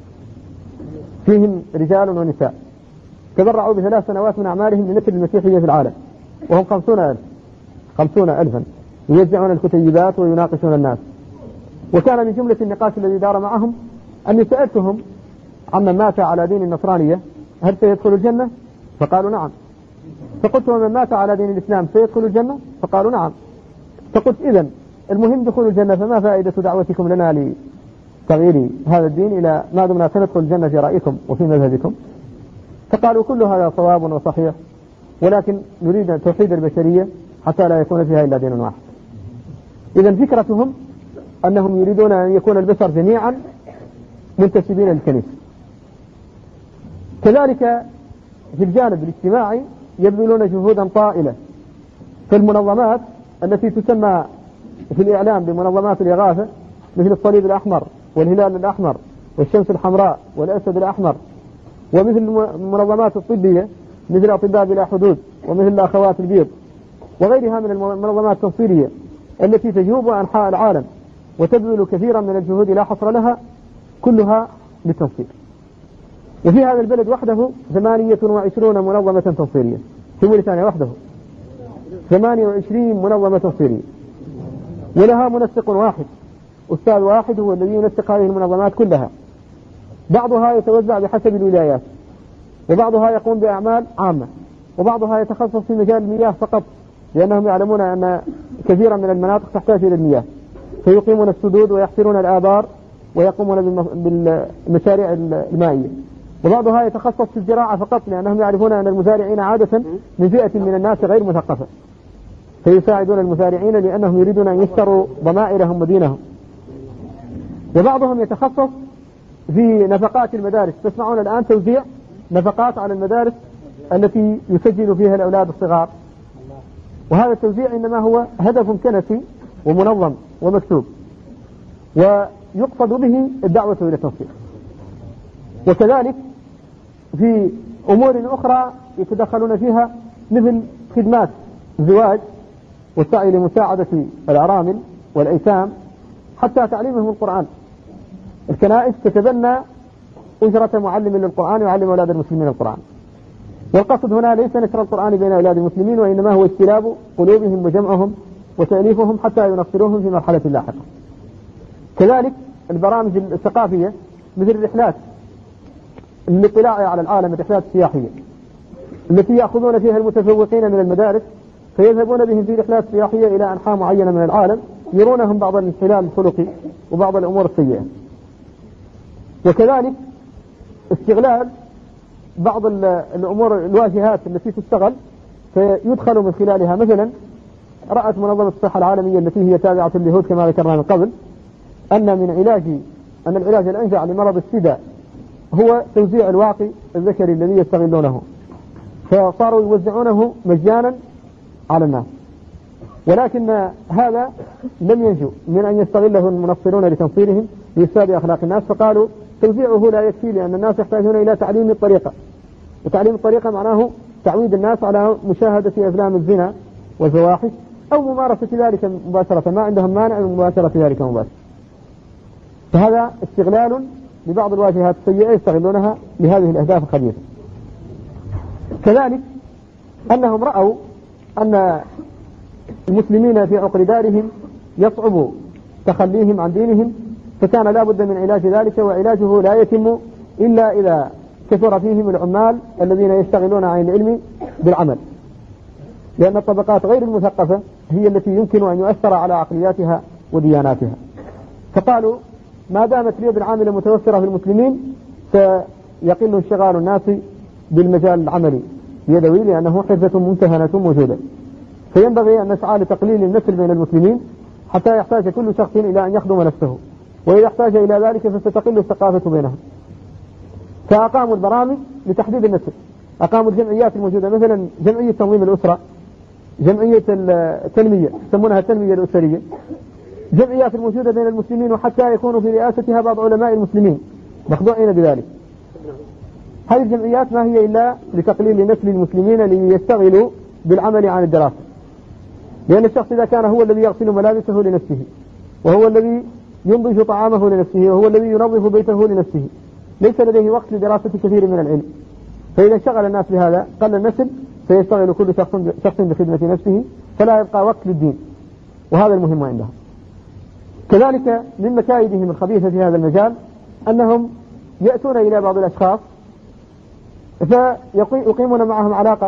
فيهم رجال ونساء تبرعوا ب3 سنوات من أعمالهم لنشر المسيحية في العالم، وهم 50,000 يوزعون الكتيبات ويناقشون الناس. وكان من جملة النقاش الذي دار معهم أني سألتهم عمن مات على دين النصرانية هل سيدخل الجنة؟ فقالوا نعم. فقلت ومن مات على دين الإسلام سيدخل الجنة؟ فقالوا نعم. فقلت إذن المهم دخول الجنة، فما فائدة دعوتكم لنا لتغيير هذا الدين إلى ما دمنا سندخل الجنة في رأيكم وفي مذهبكم؟ فقالوا كل هذا صواب وصحيح، ولكن نريد توحيد البشرية حتى لا يكون فيها إلا دين واحد. إذن فكرتهم أنهم يريدون أن يكون البشر جميعا منتسبين للكنيسة. كذلك في الجانب الاجتماعي يبذلون جهودا طائلة، فالمنظمات التي تسمى في الإعلام بمنظمات الإغاثة مثل الصليب الأحمر والهلال الأحمر والشمس الحمراء والأسد الأحمر، ومثل المنظمات الطبية مثل أطباء بلا حدود ومثل الأخوات البيض وغيرها من المنظمات التنصيرية التي تجوب أنحاء العالم وتبذل كثيرا من الجهود لا حصر لها، كلها للتنصير. وفي هذا البلد وحده 28 منظمة تنصيرية، في موريتانيا وحده 28 منظمة تنصيرية، ولها منسق واحد، أستاذ واحد هو الذي ينسق هذه المنظمات كلها. بعضها يتوزع بحسب الولايات، وبعضها يقوم بأعمال عامة، وبعضها يتخصص في مجال المياه فقط، لأنهم يعلمون أن كثيرا من المناطق تحتاج إلى المياه، فيقيمون السدود ويحفرون الآبار ويقومون بالمشاريع المائية. وبعضها يتخصص في الزراعة فقط، لأنهم يعرفون أن المزارعين عادة من فئة من الناس غير مثقفة، فيساعدون المزارعين لأنهم يريدون أن يشتروا ضمائرهم ودينهم. وبعضهم يتخصص في نفقات المدارس، تسمعون الآن توزيع نفقات على المدارس التي يسجل فيها الأولاد الصغار، وهذا التوزيع إنما هو هدف كنسي ومنظم ومكتوب، ويقصد به الدعوة إلى التنصير. وكذلك في أمور أخرى يتدخلون فيها مثل خدمات الزواج والسعي لمساعدة الأرامل والأيتام، حتى تعليمهم القرآن. الكنائس تتبنى أجرة معلم للقرآن يعلم أولاد المسلمين القرآن، والقصد هنا ليس نشر القرآن بين أولاد المسلمين، وإنما هو استلاب قلوبهم وجمعهم وتأليفهم حتى ينصروهم في مرحلة لاحقة. كذلك البرامج الثقافية مثل الرحلات للاطلاع على العالم، الرحلات السياحية التي يأخذون فيها المتفوقين من المدارس فيذهبون بهم في رحلات سياحية إلى أنحاء معينة من العالم، يرونهم بعض الانحلال الخلقي وبعض الأمور السيئة. وكذلك استغلال بعض الأمور الواجهات التي تستغل فيدخل من خلالها. مثلا رأت منظمة الصحة العالمية التي هي تابعة لليهود كما ذكرنا من قبل أن العلاج الأنجع لمرض السيدا هو توزيع الواقي الذكري الذي يستغلونه، فصاروا يوزعونه مجانا على الناس. ولكن هذا لم ينجو من أن يستغله المنصرون لتنصيرهم لإفساد أخلاق الناس، فقالوا توزيعه لا يكفي، لأن الناس يحتاجون إلى تعليم الطريقة، وتعليم الطريقة معناه تعويد الناس على مشاهدة أفلام الزنا والفواحش أو ممارسة ذلك مباشرة، ما عندهم مانع من ممارسة ذلك مباشرة. فهذا استغلال لبعض الواجهات السيئة يستغلونها لهذه الأهداف الخبيثة. كذلك أنهم رأوا أن المسلمين في عقر دارهم يصعب تخليهم عن دينهم، فكان لا بد من علاج ذلك، وعلاجه لا يتم إلا إذا كثر فيهم العمال الذين يشتغلون عن العلم بالعمل، لأن الطبقات غير المثقفة هي التي يمكن أن يؤثر على عقلياتها ودياناتها. فقالوا ما دامت اليد العاملة متوفرة في المسلمين سيقل انشغال الناس بالمجال العملي يدوي، لأنه حرفة ممتهنة موجودة، فينبغي أن نسعى لتقليل النسل بين المسلمين حتى يحتاج كل شخص إلى أن يخدم نفسه، وإذا احتاج إلى ذلك فستقل الثقافة بينهم. فأقاموا البرامج لتحديد النسل، أقاموا الجمعيات الموجودة، مثلا جمعية تنظيم الأسرة، جمعية التنمية يسمونها التنمية الأسرية، جمعيات الموجودة بين المسلمين، وحتى يكون في رئاستها بعض علماء المسلمين مخضوعين بذلك. هذه الجمعيات ما هي إلا لتقليل نسل المسلمين ليشتغلوا بالعمل عن الدراسة، لأن الشخص إذا كان هو الذي يغسل ملابسه لنفسه، وهو الذي ينضج طعامه لنفسه، وهو الذي ينظف بيته لنفسه، ليس لديه وقت لدراسة كثير من العلم، فإذا انشغل الناس بهذا قل النسل، سيشتغل كل شخص بخدمة نفسه، فلا يبقى وقت للدين، وهذا المهم عندهم. كذلك من مكايدهم الخبيثة في هذا المجال أنهم يأتون إلى بعض الأشخاص فيقيمون معهم علاقة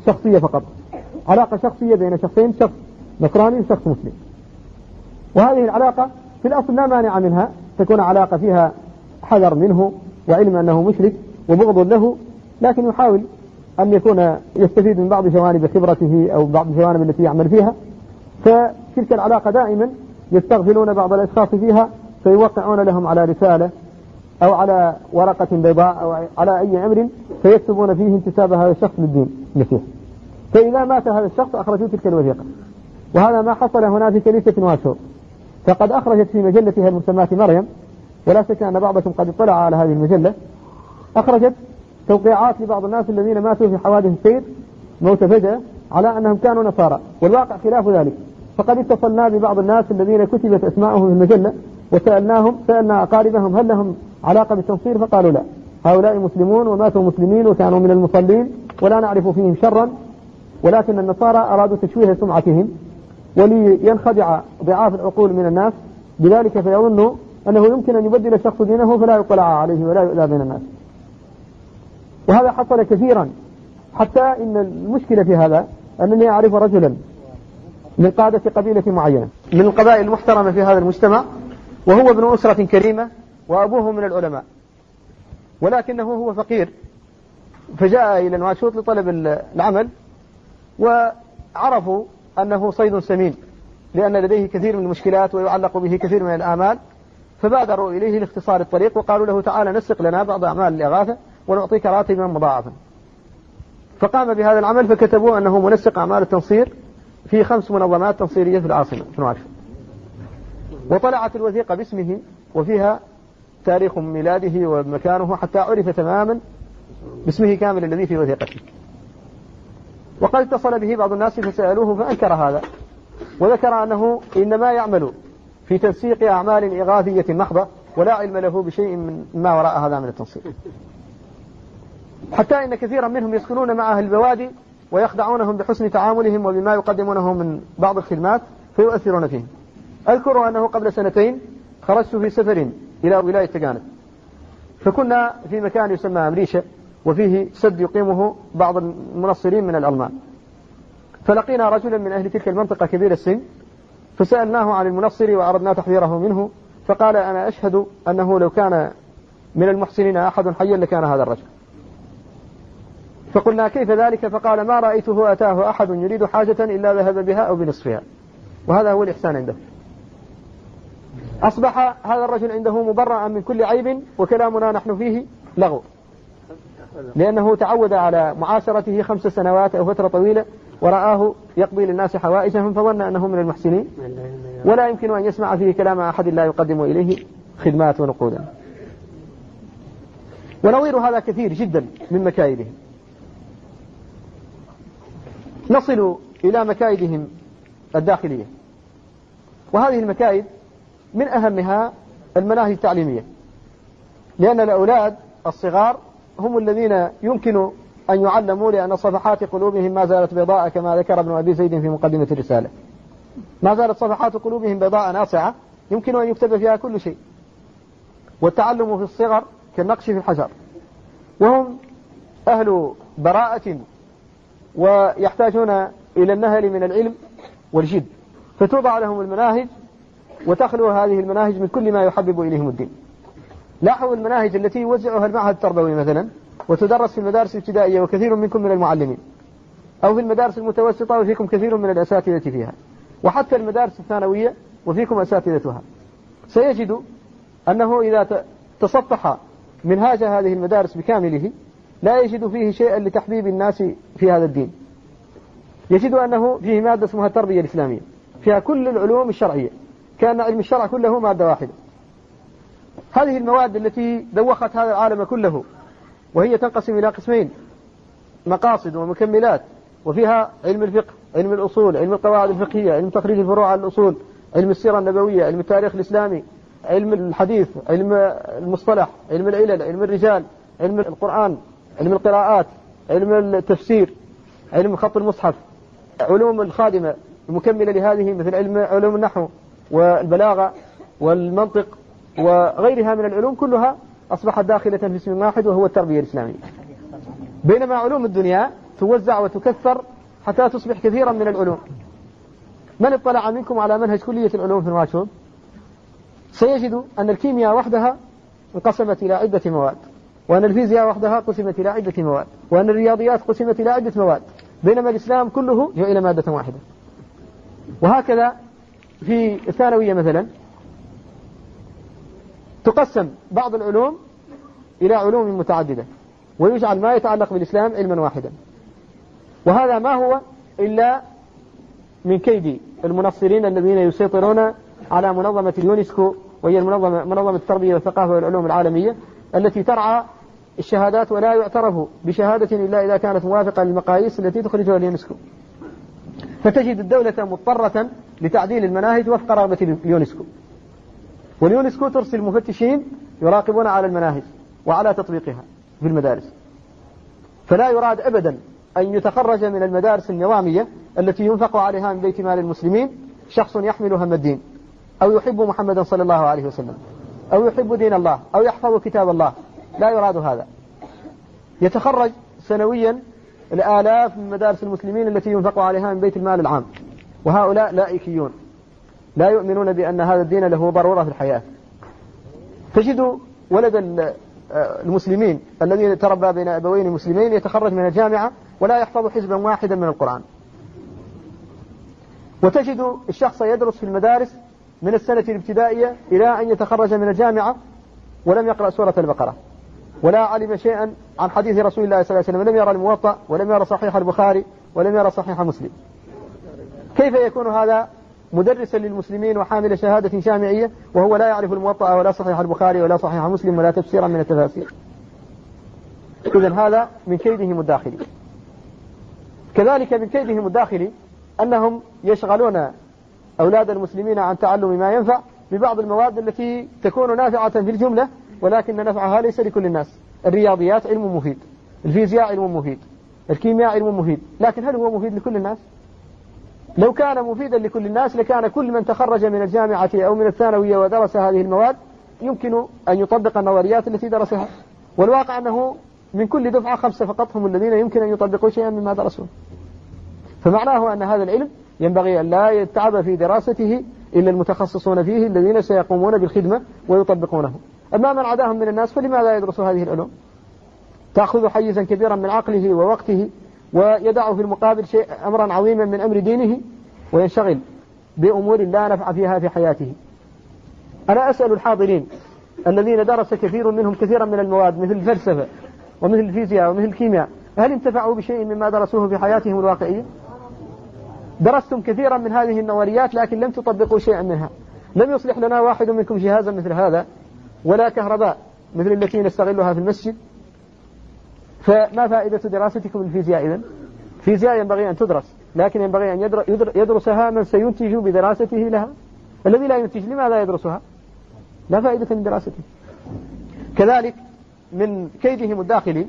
شخصية فقط، علاقة شخصية بين شخصين، شخص نصراني وشخص مسلم. وهذه العلاقة في الأصل لا مانع منها، تكون علاقة فيها حذر منه وعلم أنه مشرك وبغض له، لكن يحاول أن يكون يستفيد من بعض جوانب خبرته أو بعض الجوانب التي يعمل فيها. فتلك العلاقة دائما يستغفلون بعض الأشخاص فيها، فيوقعون لهم على رسالة أو على ورقة بيضاء أو على أي أمر، فيكتبون فيه انتساب هذا الشخص للدين المسيح. فإذا مات هذا الشخص أخرجوا تلك الوثيقة. وهذا ما حصل هنا في كنيسة واشور، فقد أخرجت في مجلتها المسماة مريم، ولا شك أن بعضكم قد اطلع على هذه المجلة، أخرجت توقيعات لبعض الناس الذين ماتوا في حوادث السير موت فجأة على أنهم كانوا نصارى، والواقع خلاف ذلك. فقد اتصلنا ببعض الناس الذين كتبت أسماءهم في المجلة سألنا أقاربهم هل لهم علاقة بالتنصير، فقالوا لا، هؤلاء مسلمون وماتوا مسلمين وكانوا من المصلين ولا نعرف فيهم شرا، ولكن النصارى أرادوا تشويه سمعتهم ولينخدع ضعاف العقول من الناس بذلك، فيظنوا أنه يمكن أن يبدل الشخص دينه فلا يطلع عليه ولا يؤذى بين الناس. وهذا حصل كثيرا، حتى إن المشكلة في هذا أنني أعرف رجلا من قادة قبيلة معينة من القبائل المحترمة في هذا المجتمع، وهو ابن أسرة كريمة وأبوه من العلماء، ولكنه هو فقير، فجاء إلى نواكشوط لطلب العمل، وعرفوا أنه صيد سمين لأن لديه كثير من المشكلات ويعلق به كثير من الآمال، فبادروا إليه لاختصار الطريق وقالوا له تعالى نسق لنا بعض أعمال الإغاثة ونعطيك راتبا مضاعفا. فقام بهذا العمل، فكتبوا أنه منسق أعمال التنصير في 5 منظمات تنصيرية في العاصمة في نواكشوط، وطلعت الوثيقة باسمه وفيها تاريخ ميلاده ومكانه حتى عرف تماما باسمه كامل الذي في وثيقته. وقد اتصل به بعض الناس فسألوه فأنكر هذا، وذكر أنه إنما يعمل في تنسيق أعمال إغاثية محضة ولا علم له بشيء من ما وراء هذا من التنسيق، حتى إن كثيرا منهم يسكنون مع أهل البوادي ويخدعونهم بحسن تعاملهم وبما يقدمونه من بعض الخدمات فيؤثرون فيهم. أذكر أنه قبل 2 خرجت في سفر إلى ولاية تقانب، فكنا في مكان يسمى أمريشة، وفيه سد يقيمه بعض المنصرين من الألمان، فلقينا رجلا من أهل تلك المنطقة كبير السن، فسألناه عن المنصر وأردنا تحذيره منه، فقال أنا أشهد أنه لو كان من المحسنين أحد حيا لكان هذا الرجل. فقلنا كيف ذلك؟ فقال ما رأيته أتاه أحد يريد حاجة إلا ذهب بها أو بنصفها، وهذا هو الإحسان عنده. أصبح هذا الرجل عنده مبرأ من كل عيب، وكلامنا نحن فيه لغو، لأنه تعود على معاشرته 5 سنوات أو فترة طويلة، ورآه يقضي للناس حوائجهم فظن أنه من المحسنين، ولا يمكن أن يسمع فيه كلام أحد لا يقدم إليه خدمات ونقودا. ونظير هذا كثير جدا من مكايدهم. نصل إلى مكايدهم الداخلية، وهذه المكايد من أهمها المناهج التعليمية، لأن الأولاد الصغار هم الذين يمكن أن يعلموا، لأن صفحات قلوبهم ما زالت بيضاء كما ذكر ابن أبي زيد في مقدمة الرسالة، ما زالت صفحات قلوبهم بيضاء ناصعة يمكن أن يكتب فيها كل شيء. والتعلم في الصغر كالنقش في الحجر، وهم أهل براءة ويحتاجون إلى النهل من العلم والجد، فتوضع لهم المناهج وتخلو هذه المناهج من كل ما يحبب إليهم الدين. لاحظوا المناهج التي يوزعها المعهد التربوي مثلا وتدرس في المدارس الابتدائية وكثير منكم من المعلمين، أو في المدارس المتوسطة وفيكم كثير من الأساتذة فيها، وحتى المدارس الثانوية وفيكم أساتذتها، سيجد أنه إذا تصفح منهاج هذه المدارس بكامله لا يجد فيه شيئا لتحبيب الناس في هذا الدين. يجد أنه فيه مادة اسمها التربية الإسلامية، فيها كل العلوم الشرعية، كان علم الشرع كله مادة واحدة. هذه المواد التي دوخت هذا العالم كله، وهي تنقسم إلى قسمين: مقاصد ومكملات، وفيها علم الفقه، علم الأصول، علم القواعد الفقهية، علم تخريج الفروع على الأصول، علم السيرة النبوية، علم التاريخ الإسلامي، علم الحديث، علم المصطلح، علم العلل، علم الرجال، علم القرآن، علم القراءات، علم التفسير، علم خط المصحف، علوم الخادمة المكملة لهذه مثل علوم النحو والبلاغة والمنطق وغيرها من العلوم، كلها أصبحت داخلة في اسم واحد وهو التربية الإسلامية. بينما علوم الدنيا توزع وتكثر حتى تصبح كثيرا من العلوم. من اطلع منكم على منهج كلية العلوم في نواكشوط سيجد أن الكيمياء وحدها انقسمت إلى عدة مواد، وأن الفيزياء وحدها قسمت إلى عدة مواد، وأن الرياضيات قسمت إلى عدة مواد، بينما الإسلام كله جعل مادة واحدة. وهكذا في الثانوية مثلا تقسم بعض العلوم إلى علوم متعددة، ويجعل ما يتعلق بالإسلام علما واحدا. وهذا ما هو إلا من كيد المنصرين الذين يسيطرون على منظمة اليونسكو، وهي منظمة التربية والثقافة والعلوم العالمية التي ترعى الشهادات، ولا يعترف بشهادة إلا إذا كانت موافقة للمقاييس التي تخرجها اليونسكو. فتجد الدولة مضطرة لتعديل المناهج وفق رغبة اليونسكو، واليونسكو ترسل مفتشين يراقبون على المناهج وعلى تطبيقها في المدارس. فلا يراد أبدا أن يتخرج من المدارس النظامية التي ينفق عليها من بيت مال المسلمين شخص يحمل هم الدين، أو يحب محمدا صلى الله عليه وسلم، أو يحب دين الله، أو يحفظ كتاب الله. لا يراد هذا. يتخرج سنويا الآلاف من مدارس المسلمين التي ينفق عليها من بيت المال العام، وهؤلاء لائكيون لا يؤمنون بأن هذا الدين له ضرورة في الحياة. تجد ولد المسلمين الذي تربى بين أبوين مسلمين يتخرج من الجامعة ولا يحفظ حزبا واحدا من القرآن. وتجد الشخص يدرس في المدارس من السنة الابتدائية إلى أن يتخرج من الجامعة ولم يقرأ سورة البقرة، ولا علم شيئا عن حديث رسول الله صلى الله عليه وسلم، ولم يرى الموطأ، ولم يرى صحيح البخاري، ولم يرى صحيح مسلم. كيف يكون هذا مدرسا للمسلمين وحامل شهادة جامعية وهو لا يعرف الموطأ ولا صحيح البخاري ولا صحيح مسلم ولا تفسيرا من التفاسير؟ إذن هذا من كيدهم الداخلي. كذلك من كيدهم الداخلي أنهم يشغلون أولاد المسلمين عن تعلم ما ينفع ببعض المواد التي تكون نافعة في الجملة، ولكن نفعها ليس لكل الناس. الرياضيات علم مفيد، الفيزياء علم مفيد، الكيمياء علم مفيد، لكن هل هو مفيد لكل الناس؟ لو كان مفيدا لكل الناس لكان كل من تخرج من الجامعة أو من الثانوية ودرس هذه المواد يمكن أن يطبق النظريات التي درسها. والواقع أنه من كل دفعة 5 فقط هم الذين يمكن أن يطبقوا شيئا مما درسوه. فمعناه أن هذا العلم ينبغي أن لا يتعب في دراسته إلا المتخصصون فيه الذين سيقومون بالخدمة ويطبقونه. أما من عداهم من الناس فلماذا يدرس هذه العلوم؟ تأخذ حيزا كبيرا من عقله ووقته، ويدع في المقابل أمرا عظيما من أمر دينه، وينشغل بأمور لا نفع فيها في حياته. أنا أسأل الحاضرين الذين درس كثير منهم كثيرا من المواد مثل الفلسفة ومثل الفيزياء ومثل الكيمياء، هل انتفعوا بشيء مما درسوه في حياتهم الواقعية؟ درستم كثيرا من هذه النظريات لكن لم تطبقوا شيئا منها. لم يصلح لنا واحد منكم جهازا مثل هذا ولا كهرباء مثل التي نستغلها في المسجد. فما فائدة دراستكم الفيزياء إذن؟ الفيزياء ينبغي أن تدرس، لكن ينبغي أن يدرسها من سينتج بدراسته لها. الذي لا ينتج لماذا يدرسها؟ لا فائدة من دراسته. كذلك من كيدهم الداخلي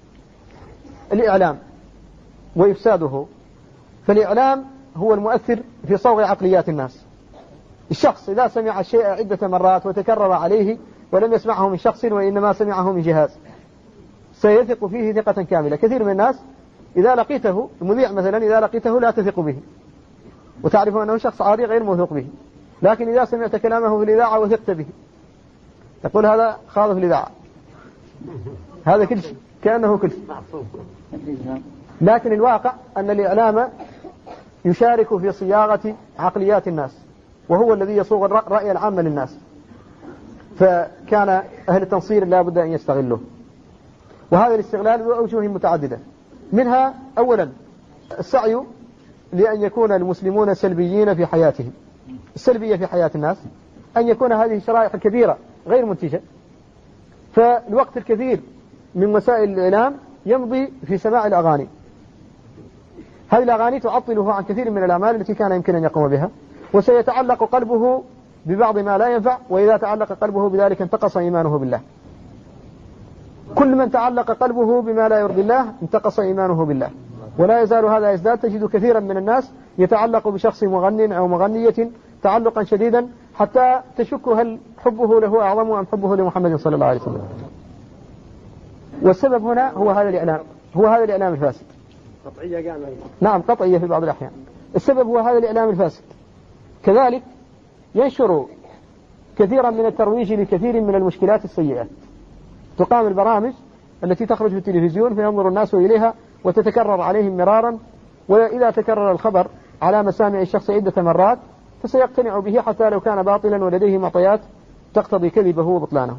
الإعلام وإفساده. فالإعلام هو المؤثر في صوغ عقليات الناس. الشخص إذا سمع الشيء عدة مرات وتكرر عليه ولم يسمعه من شخص وإنما سمعه من جهاز سيثق فيه ثقة كاملة. كثير من الناس إذا لقيته المذيع مثلا إذا لقيته لا تثق به وتعرف أنه شخص عادي غير موثوق به، لكن إذا سمعت كلامه في الإذاعة وثقت به تقول هذا خاض في الإذاعة، هذا كل شيء كأنه كل شيء. لكن الواقع أن الإعلام يشارك في صياغة عقليات الناس، وهو الذي يصوغ الرأي العام للناس. فكان أهل التنصير لا بد أن يستغلوه. وهذا الاستغلال بأوجه متعددة، منها أولا السعي لأن يكون المسلمون سلبيين في حياتهم. السلبية في حياة الناس أن يكون هذه الشرائح الكبيرة غير منتجة، فالوقت الكثير من وسائل الإعلام يمضي في سماع الأغاني. هذه الأغاني تعطله عن كثير من الأعمال التي كان يمكن أن يقوم بها، وسيتعلق قلبه ببعض ما لا ينفع، وإذا تعلق قلبه بذلك انتقص إيمانه بالله. كل من تعلق قلبه بما لا يرضي الله انتقص إيمانه بالله، ولا يزال هذا يزداد. تجد كثيرا من الناس يتعلق بشخص مغن أو مغنية تعلقا شديدا حتى تشك هل حبه له أعظم أم حبه لمحمد صلى الله عليه وسلم. والسبب هنا هو هذا الإعلام، هو هذا الإعلام الفاسد. قطعية قامة. نعم قطعية في بعض الأحيان. السبب هو هذا الإعلام الفاسد. كذلك ينشر كثيرا من الترويج لكثير من المشكلات السيئة. تقام البرامج التي تخرج في التلفزيون فينظر الناس إليها وتتكرر عليهم مرارا، وإذا تكرر الخبر على مسامع الشخص عدة مرات فسيقتنع به حتى لو كان باطلا ولديه معطيات تقتضي كذبه وبطلانه.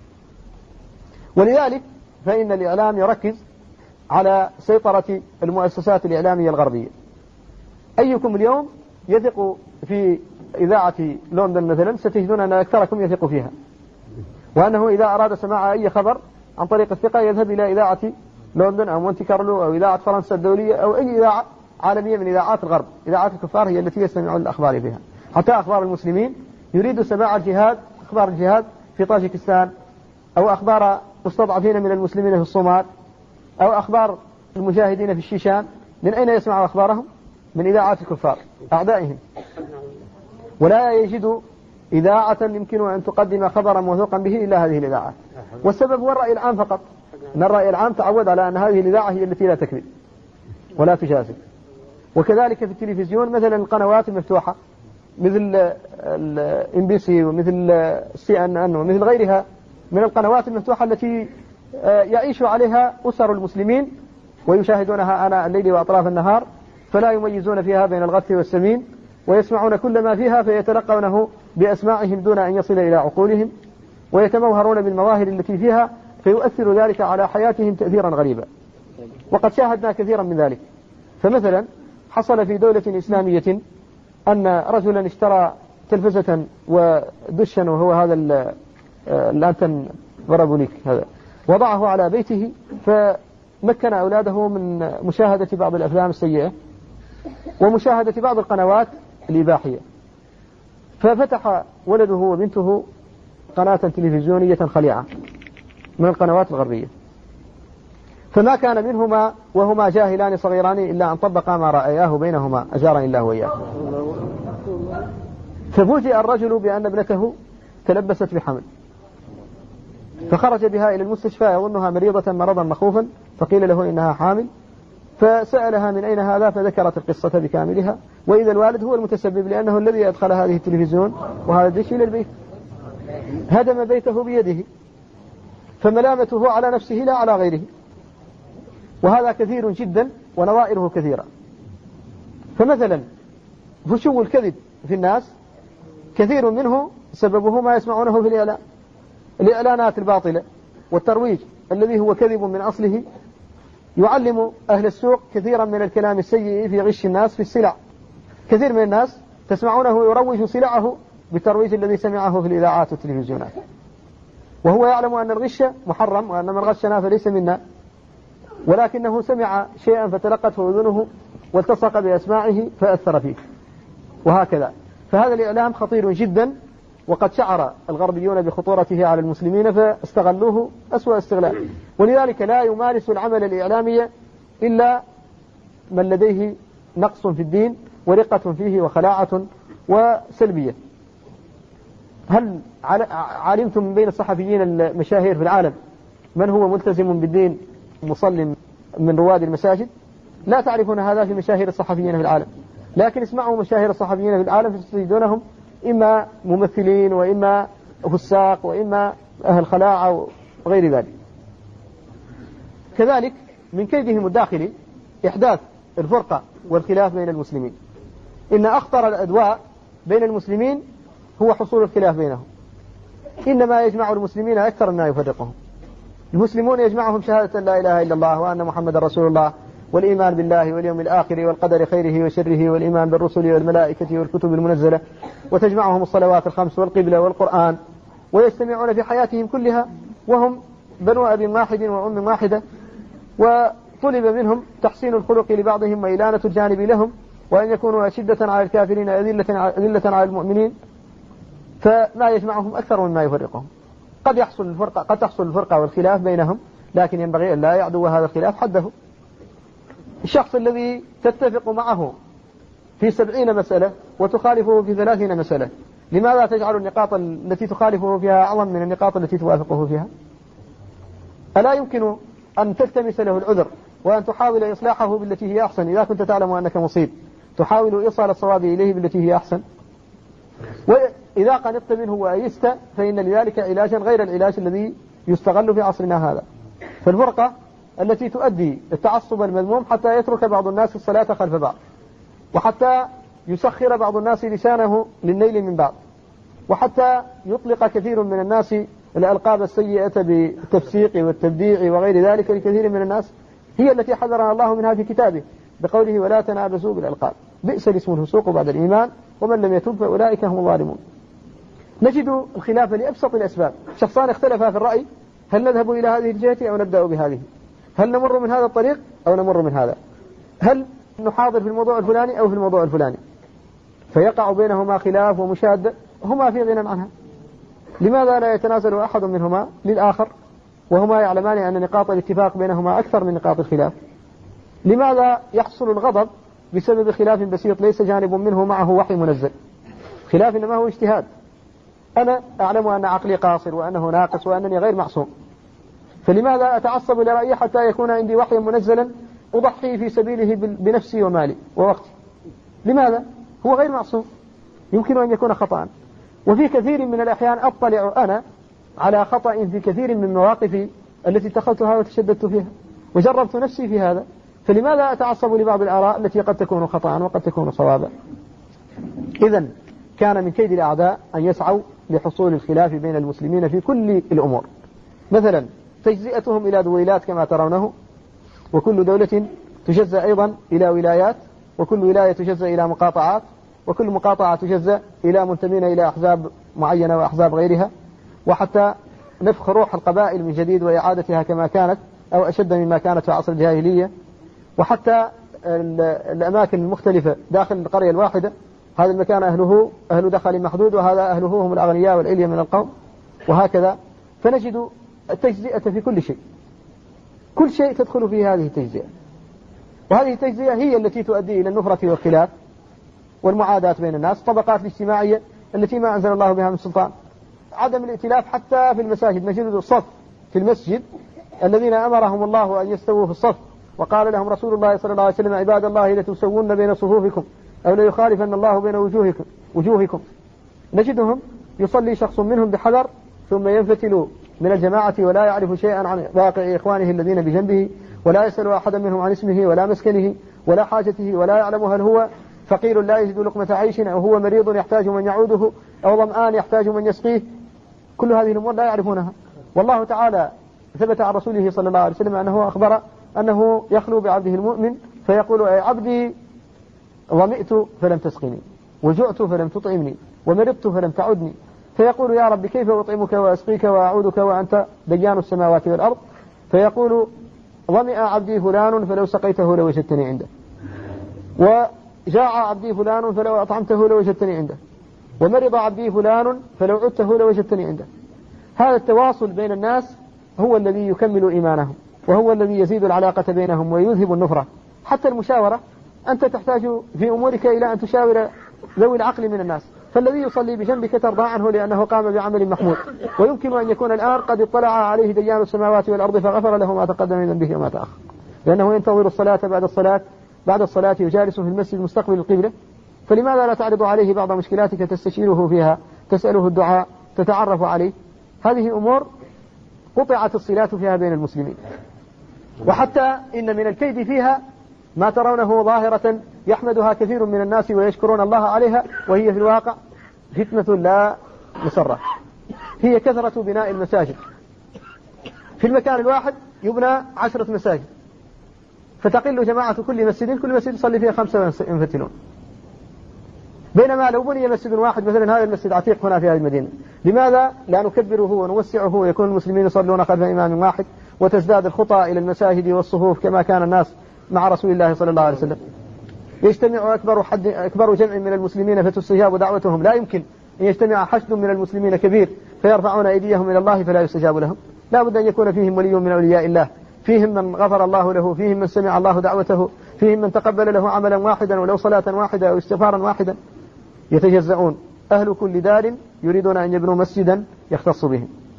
ولذلك فإن الإعلام يركز على سيطرة المؤسسات الإعلامية الغربية. أيكم اليوم يثق في إذاعة لندن مثلا ستجدون أن أكثركم يثق فيها، وأنه إذا أراد سماع أي خبر عن طريق الثقة يذهب إلى إذاعة لندن أو مونتي كارلو أو إذاعة فرنسا الدولية أو أي إذاعة عالمية من إذاعات الغرب. إذاعات الكفار هي التي يستمعون الأخبار فيها. حتى أخبار المسلمين يريد سماع الجهاد، أخبار الجهاد في طاجكستان، أو أخبار مستضعفين من المسلمين في الصومال، أو أخبار المجاهدين في الشيشان. من أين يسمع أخبارهم؟ من إذاعات الكفار أعدائهم. ولا يجد إذاعة يمكن أن تقدم خبرا موثوقا به إلا هذه الإذاعات. والسبب هو الرأي العام فقط، أن الرأي العام تعود على أن هذه الإذاعة هي التي لا تكذب ولا تجازف. وكذلك في التلفزيون مثلا القنوات المفتوحة مثل MBC ومثل CNN ومثل غيرها من القنوات المفتوحة التي يعيش عليها أسر المسلمين ويشاهدونها آناء الليل وأطراف النهار، فلا يميزون فيها بين الغث والسمين، ويسمعون كل ما فيها فيتلقونه بأسماعهم دون أن يصل إلى عقولهم، ويتموهرون بالمظاهر التي فيها فيؤثر ذلك على حياتهم تأثيرا غريبا. وقد شاهدنا كثيرا من ذلك. فمثلا حصل في دولة إسلامية أن رجلا اشترى تلفزة ودشا، وهو هذا الأنتن بارابوليك هذا، وضعه على بيته فمكن أولاده من مشاهدة بعض الأفلام السيئة ومشاهدة بعض القنوات الإباحية. ففتح ولده وبنته قناة تلفزيونية خليعة من القنوات الغربية، فما كان منهما وهما جاهلان صغيران إلا أن طبقا ما رأياه بينهما أجارني الله وإياه. ففوجئ الرجل بأن ابنته تلبست بحمل، فخرج بها إلى المستشفى يظنها مريضة مرضا مخوفا، فقيل له إنها حامل، فسألها من أين هذا فذكرت القصة بكاملها، وإذا الوالد هو المتسبب لأنه الذي أدخل هذه التلفزيون وهذا الدش إلى البيت، هدم بيته بيده، فملامته على نفسه لا على غيره. وهذا كثير جدا ونظائره كثيرة. فمثلا فشو الكذب في الناس كثير منه سببه ما يسمعونه في الإعلام، الإعلانات الباطلة والترويج الذي هو كذب من أصله يعلم أهل السوق كثيرا من الكلام السيء في غش الناس في السلع. كثير من الناس تسمعونه يروج سلعه بالترويج الذي سمعه في الإذاعات والتلفزيونات، وهو يعلم أن الغش محرم وأن من غشنا فليس منا، ولكنه سمع شيئا فتلقته أذنه والتصق بأسماعه فأثر فيه، وهكذا. فهذا الإعلام خطير جدا، وقد شعر الغربيون بخطورته على المسلمين فاستغلوه أسوأ استغلال. ولذلك لا يمارس العمل الإعلامي إلا من لديه نقص في الدين ورقة فيه وخلاعة وسلبية. هل علمتم من بين الصحفيين المشاهير في العالم من هو ملتزم بالدين مصل من رواد المساجد؟ لا تعرفون هذا في مشاهير الصحفيين في العالم، لكن اسمعوا مشاهير الصحفيين في العالم فتجدونهم إما ممثلين وإما فساق وإما أهل خلاعة وغير ذلك. كذلك من كيدهم الداخلي إحداث الفرقة والخلاف بين المسلمين. إن أخطر الأدواء بين المسلمين هو حصول الخلاف بينهم. إنما يجمع المسلمين أكثر مما يفرقهم. المسلمون يجمعهم شهادة لا إله إلا الله وأن محمد رسول الله، والإيمان بالله واليوم الآخر والقدر خيره وشره، والإيمان بالرسل والملائكة والكتب المنزلة، وتجمعهم الصلوات الخمس والقبلة والقرآن، ويجتمعون في حياتهم كلها وهم بنو أب واحد وأم واحدة، وطلب منهم تحسين الخلق لبعضهم وإلانة الجانب لهم، وأن يكونوا أشدة على الكافرين أذلة على المؤمنين. فما يجمعهم أكثر مما يفرقهم. قد تحصل الفرقة والخلاف بينهم، لكن ينبغي أن لا يعدو هذا الخلاف حده. الشخص الذي تتفق معه في 70 مسألة وتخالفه في 30 مسألة، لماذا تجعل النقاط التي تخالفه فيها أعظم من النقاط التي توافقه فيها؟ ألا يمكن أن تلتمس له العذر وأن تحاول إصلاحه بالتي هي أحسن. إذا كنت تعلم أنك مصيب تحاول إيصال الصواب إليه بالتي هي أحسن. وإذا قنطت منه وأيست فإن لذلك علاجا غير العلاج الذي يستغل في عصرنا هذا. فالفرقة التي تؤدي التعصب المذموم حتى يترك بعض الناس الصلاة خلف بعض، وحتى يسخر بعض الناس لسانه للنيل من بعض، وحتى يطلق كثير من الناس الألقاب السيئة بالتفسيق والتبديع وغير ذلك لكثير من الناس، هي التي حذرنا الله منها في كتابه بقوله ولا تنابزوا بالألقاب بئس الاسم الفسوق بعد الإيمان ومن لم يتب فأولئك هم الظالمون. نجد الخلاف لأبسط الأسباب، شخصان اختلفا في الرأي، هل نذهب إلى هذه الجهة أو نبدأ بهذه، هل نمر من هذا الطريق أو نمر من هذا، هل نحاضر في الموضوع الفلاني أو في الموضوع الفلاني، فيقع بينهما خلاف ومشادة هما في غنى عنها. لماذا لا يتنازل أحد منهما للآخر وهما يعلمان أن نقاط الاتفاق بينهما أكثر من نقاط الخلاف؟ لماذا يحصل الغضب بسبب خلاف بسيط ليس جانب منه معه وحي منزل؟ خلاف إنما هو اجتهاد. أنا أعلم أن عقلي قاصر وأنه ناقص وأنني غير معصوم، فلماذا أتعصب لرأيي حتى يكون عندي وحي منزلا أضحي في سبيله بنفسي ومالي ووقتي؟ لماذا؟ هو غير معصوم، يمكن أن يكون خطأ. وفي كثير من الأحيان أطلع أنا على خطأ في كثير من مواقفي التي اتخذتها وتشددت فيها وجربت نفسي في هذا، فلماذا أتعصب لبعض الآراء التي قد تكون خطأ وقد تكون صوابا؟ إذن كان من كيد الأعداء أن يسعوا لحصول الخلاف بين المسلمين في كل الأمور، مثلا تجزئتهم إلى دويلات كما ترونه، وكل دولة تجزأ أيضا إلى ولايات، وكل ولاية تجزأ إلى مقاطعات، وكل مقاطعة تجزأ إلى منتمين إلى أحزاب معينة وأحزاب غيرها، وحتى نفخ روح القبائل من جديد وإعادتها كما كانت أو أشد مما كانت في عصر الجاهلية، وحتى الأماكن المختلفة داخل القرية الواحدة، هذا المكان أهله أهل دخل محدود وهذا أهله هم الأغنياء والعليا من القوم، وهكذا. فنجد التجزئة في كل شيء، كل شيء تدخل فيه هذه التجزئة، وهذه التجزئة هي التي تؤدي إلى النفرة والخلاف والمعاداة بين الناس، الطبقات الاجتماعية التي ما أنزل الله بها من سلطان، عدم الائتلاف حتى في المساجد، نجد الصف في المسجد الذين أمرهم الله أن يستووا في الصف، وقال لهم رسول الله صلى الله عليه وسلم عباد الله لتسوون بين صفوفكم أو ليخالفن الله بين وجوهكم. نجدهم يصلي شخص منهم بحذر ثم ينفتل من الجماعة ولا يعرف شيئا عن واقع إخوانه الذين بجنبه، ولا يسأل أحدا منهم عن اسمه ولا مسكنه ولا حاجته، ولا يعلم هل هو فقير لا يجد لقمة عيش أو هو مريض يحتاج من يعوده أو ظمآن يحتاج من يسقيه. كل هذه الأمور لا يعرفونها. والله تعالى ثبت عن رسوله صلى الله عليه وسلم أنه أخبر أنه يخلو بعبده المؤمن فيقول أي عبدي ظمئت فلم تسقني وجعت فلم تطعمني ومرضت فلم تعدني، فيقول يا رب كيف أطعمك وأسقيك وأعودك وأنت ديان السماوات والأرض، فيقول ظمئ عبدي فلان فلو سقيته لوجدتني عنده، وجاع عبدي فلان فلو أطعمته لوجدتني عنده، ومرض عبدي فلان فلو عدته لوجدتني عنده. هذا التواصل بين الناس هو الذي يكمل إيمانهم، وهو الذي يزيد العلاقة بينهم ويذهب النفرة. حتى المشاورة أنت تحتاج في أمورك إلى أن تشاور ذوي العقل من الناس، فالذي يصلي بجنبك ترضى عنه لأنه قام بعمل محمود، ويمكن أن يكون الآن قد اطلع عليه ديان السماوات والأرض فغفر له ما تقدم من ذنبه وما تأخر، لأنه ينتظر الصلاة بعد الصلاة يجالس في المسجد مستقبل القبلة. فلماذا لا تعرض عليه بعض مشكلاتك تستشيره فيها، تسأله الدعاء، تتعرف عليه؟ هذه أمور قطعت الصلات فيها بين المسلمين. وحتى إن من الكيد فيها ما ترونه ظاهرة يحمدها كثير من الناس ويشكرون الله عليها، وهي في الواقع فتنة لا مسرة، هي كثرة بناء المساجد. في المكان الواحد يبنى 10 مساجد، فتقل جماعة كل مسجد يصلي فيها 5 ينفتلون، بينما لو بني مسجد واحد مثلا هذا المسجد عتيق هنا في هذه المدينة، لماذا لا نكبره ونوسعه ويكون المسلمين يصلون خلف إمام واحد وتزداد الخطى إلى المساجد والصفوف كما كان الناس مع رسول الله صلى الله عليه وسلم؟ يجتمع أكبر جمع من المسلمين فتستجاب دعوتهم. لا يمكن أن يجتمع حشد من المسلمين كبير فيرفعون أيديهم إلى الله فلا يستجاب لهم. لا بد أن يكون فيهم ولي من أولياء الله، فيهم من غفر الله له، فيهم من سمع الله دعوته، فيهم من تقبل له عملا واحدا ولو صلاة واحدة أو استغفارا واحدا. يتجزعون أهل كل دار يريدون أن يبنوا مسجدا يختص بهم.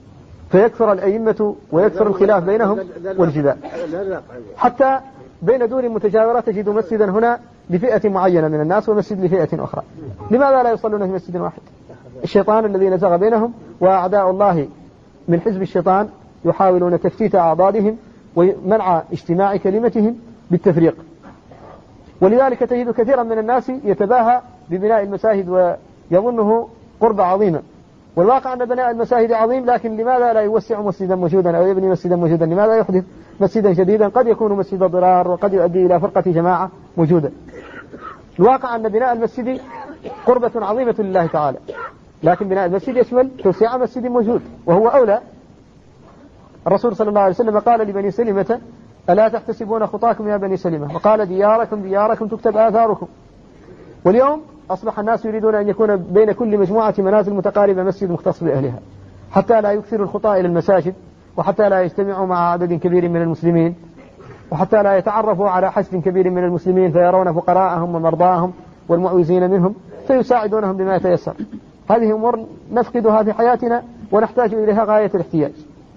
فيكثر الأئمة ويكثر الخلاف بينهم والجدال، حتى بين دور متجاورة تجد مسجدا هنا لفئة معينة من الناس ومسجد لفئة أخرى. لماذا لا يصلون في مسجد واحد؟ الشيطان الذي نزغ بينهم، وأعداء الله من حزب الشيطان يحاولون تفتيت أعضادهم ومنع اجتماع كلمتهم بالتفريق. ولذلك تجد كثيرا من الناس يتباهى ببناء المساجد ويظنه قرب عظيما، والواقع أن بناء المساجد عظيم، لكن لماذا لا يوسع مسجدا موجودا أو يبني مسجدا موجودا؟ لماذا يحدث مسجدا جديدا قد يكون مسجد ضرار وقد يؤدي إلى فرقة جماعة موجودة؟ الواقع أن بناء المسجد قربة عظيمة لله تعالى، لكن بناء المسجد يشمل توسيع مسجد موجود وهو أولى. الرسول صلى الله عليه وسلم قال لبني سلمة: ألا تحتسبون خطاكم يا بني سلمة؟ وقال: دياركم تكتب آثاركم. واليوم أصبح الناس يريدون أن يكون بين كل مجموعة منازل متقاربة مسجد مختص بأهلها، حتى لا يكثروا الخطاء إلى المساجد، وحتى لا يجتمعوا مع عدد كبير من المسلمين، وحتى لا يتعرفوا على حشد كبير من المسلمين فيرون فقراءهم ومرضاهم والمعوزين منهم فيساعدونهم بما يتيسر. هذه أمور نفقدها في حياتنا ونحتاج إليها غاية الاحتياج.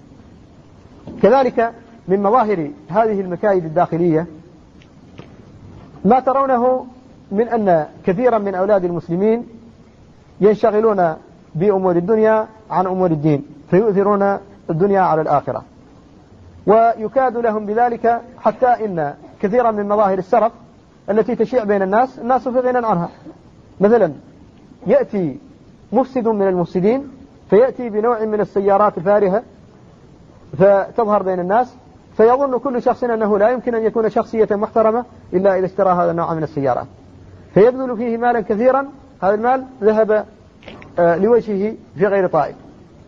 كذلك من مظاهر هذه المكايد الداخلية ما ترونه من أن كثيرا من أولاد المسلمين ينشغلون بأمور الدنيا عن أمور الدين، فيؤثرون الدنيا على الآخرة، ويكاد لهم بذلك حتى إن كثيرا من مظاهر السرف التي تشيع بين الناس في غنى عنها. مثلا يأتي مفسد من المفسدين فيأتي بنوع من السيارات الفارهة فتظهر بين الناس، فيظن كل شخص أنه لا يمكن أن يكون شخصية محترمة إلا إذا اشترى هذا النوع من السيارات، فيبذل فيه مالا كثيرا، هذا المال ذهب لوجهه في غير طائل.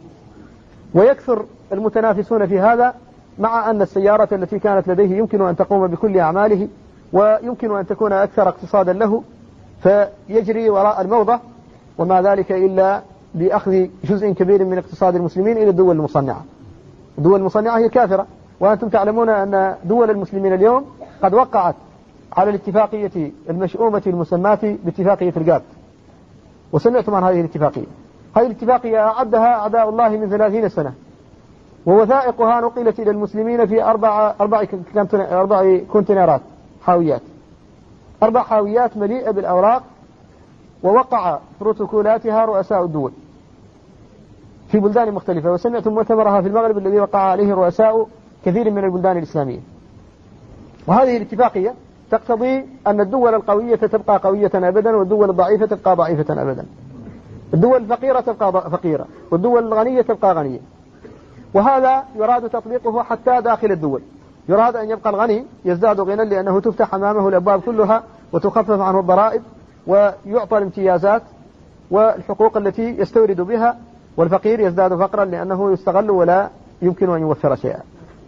ويكثر المتنافسون في هذا، مع أن السيارة التي كانت لديه يمكن أن تقوم بكل أعماله ويمكن أن تكون أكثر اقتصادا له، فيجري وراء الموضة، وما ذلك إلا بأخذ جزء كبير من اقتصاد المسلمين إلى الدول المصنعة. الدول المصنعة هي كافرة، وأنتم تعلمون أن دول المسلمين اليوم قد وقعت على الاتفاقية المشؤومة المسماة باتفاقية الجاب، وسمعتم عن هذه الاتفاقية. هذه الاتفاقية أعدها أعداء الله من 30 سنة، ووثائقها نقلت إلى المسلمين في أربع كونتينرات حاويات، 4 حاويات مليئة بالأوراق، ووقع بروتوكولاتها رؤساء الدول في بلدان مختلفة. وسمعتم مؤتمرها في المغرب الذي وقع عليه رؤساء كثير من البلدان الإسلامية. وهذه الاتفاقية تقتضي أن الدول القوية تبقى قوية أبدا، والدول الضعيفة تبقى ضعيفة أبدا. الدول الفقيرة تبقى فقيرة، والدول الغنية تبقى غنية. وهذا يراد تطبيقه حتى داخل الدول. يراد أن يبقى الغني يزداد غنى لأنه تفتح أمامه الأبواب كلها وتخفف عنه الضرائب ويعطى الامتيازات والحقوق التي يستورد بها، والفقير يزداد فقرا لأنه يستغل ولا يمكن أن يوفر شيئا.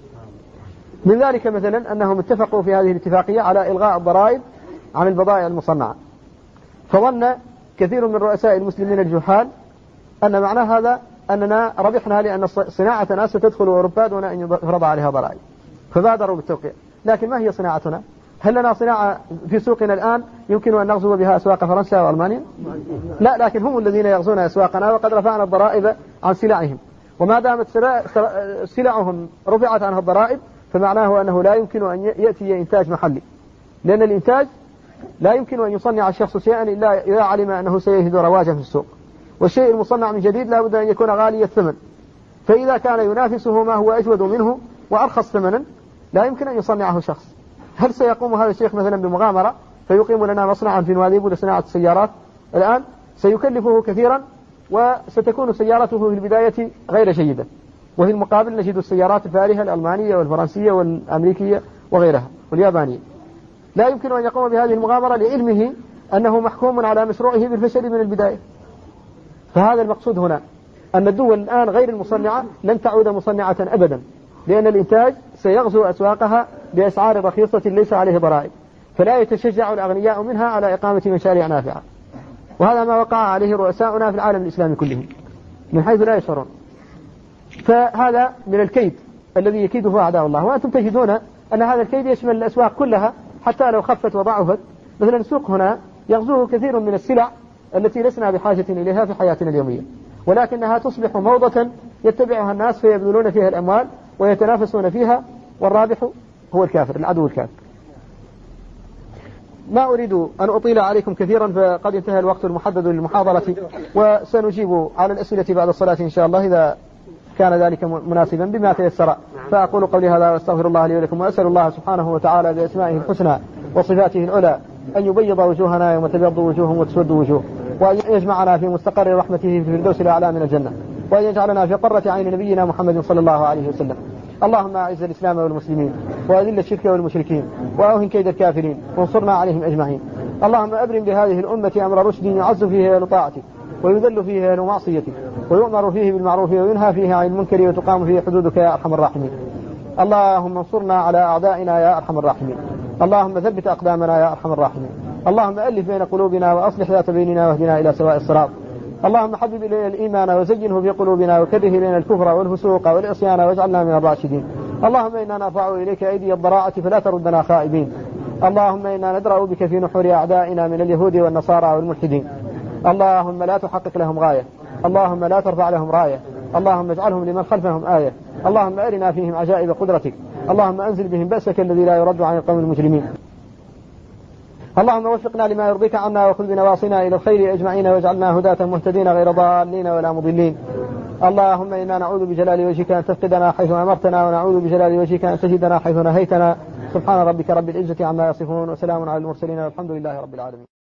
من ذلك مثلا أنهم اتفقوا في هذه الاتفاقية على إلغاء الضرائب عن البضائع المصنعة، فظن كثير من رؤساء المسلمين الجهال أن معنى هذا أننا ربحنا لأن صناعتنا ستدخل أوروبا دون أن يفرض عليها ضرائب، فبادروا بالتوقيع. لكن ما هي صناعتنا؟ هل لنا صناعة في سوقنا الآن يمكن أن نغزو بها أسواق فرنسا وألمانيا؟ لا، لكن هم الذين يغزون أسواقنا، وقد رفعنا الضرائب عن سلعهم. وما دامت سلعهم رفعت عنها الضرائب فمعناه أنه لا يمكن أن يأتي إنتاج محلي، لأن الإنتاج لا يمكن أن يصنع الشخص شيئا إلا إذا علم أنه سيجد رواجا في السوق، والشيء المصنع من جديد لا بد أن يكون غالي الثمن، فإذا كان ينافسه ما هو أجود منه وأرخص ثمنا لا يمكن أن يصنعه شخص. هل سيقوم هذا الشيخ مثلا بمغامرة فيقيم لنا مصنعا في نواديب لصناعة السيارات؟ الآن سيكلفه كثيرا وستكون سيارته في البداية غير جيدة، وفي المقابل نجد السيارات الفارهة الألمانية والفرنسية والأمريكية وغيرها واليابانية. لا يمكن أن يقوم بهذه المغامرة لعلمه أنه محكوم على مشروعه بالفشل من البداية. فهذا المقصود هنا، أن الدول الآن غير المصنعة لن تعود مصنعة أبدا، لأن الإنتاج سيغزو أسواقها بأسعار رخيصة ليس عليه ضرائب، فلا يتشجع الأغنياء منها على إقامة مشاريع نافعة. وهذا ما وقع عليه رؤساؤنا في العالم الإسلامي كله من حيث لا يشعرون. فهذا من الكيد الذي يكيده أعداء الله، وأنتم تجدون أن هذا الكيد يشمل الأسواق كلها حتى لو خفت وضعفت. مثلا السوق هنا يغزوه كثير من السلع التي لسنا بحاجة إليها في حياتنا اليومية، ولكنها تصبح موضة يتبعها الناس فيبذلون فيها الأموال ويتنافسون فيها، والرابح هو الكافر، العدو الكافر. ما أريد أن أطيل عليكم كثيرا، فقد انتهى الوقت المحدد للمحاضرة، وسنجيب على الأسئلة بعد الصلاة إن شاء الله إذا كان ذلك مناسبا بما تيسر. فأقول قولي هذا واستغفر الله لي ولكم، وأسأل الله سبحانه وتعالى بأسمائه الحسنى وصفاته العلى أن يبيض وجوهنا يوم تبيض وجوههم وتسود وجوه، وأن يجمعنا في مستقر رحمته في الفردوس الأعلى من الجنة، وأن يجعلنا في قرة عين نبينا محمد صلى الله عليه وسلم. اللهم أعز الإسلام والمسلمين، وأذل الشرك والمشركين، وأوهن كيد الكافرين، وانصرنا عليهم أجمعين. اللهم أبرم لهذه الأمة أمر رشد يعز فيه أهل طاعتك، ويذل فيه أهل معصيتك، ويؤمر فيه بالمعروف وينهى فيه عن المنكر، وتقام فيه حدودك يا أرحم الراحمين. اللهم انصرنا على أعدائنا يا أرحم الراحمين. اللهم ثبت أقدامنا يا أرحم الراحمين. اللهم ألف بين قلوبنا وأصلح ذات بيننا واهدنا إلى سواء الصراط. اللهم حبب إلينا الإيمان وزينه في قلوبنا، وكره إلينا الكفر والفسوق والعصيان، واجعلنا من الراشدين. اللهم إنا نرفع إليك أيدي الضراعة فلا تردنا خائبين. اللهم إنا ندرأ بك في نحور أعدائنا من اليهود والنصارى والملحدين. اللهم لا تحقق لهم غاية، اللهم لا ترفع لهم راية، اللهم اجعلهم لمن خلفهم آية. اللهم أرنا فيهم عجائب قدرتك. اللهم أنزل بهم بأسك الذي لا يرد عن القوم المجرمين. اللهم وفقنا لما يرضيك عنا، وخذ بنواصينا إلى الخير أجمعين، واجعلنا هداة مهتدين غير ضالين ولا مضلين. اللهم إنا نعوذ بجلال وجهك أن تفقدنا حيث أمرتنا، ونعوذ بجلال وجهك أن تجدنا حيث نهيتنا. سبحان ربك رب العزة عما يصفون، وسلام على المرسلين، والحمد لله رب العالمين.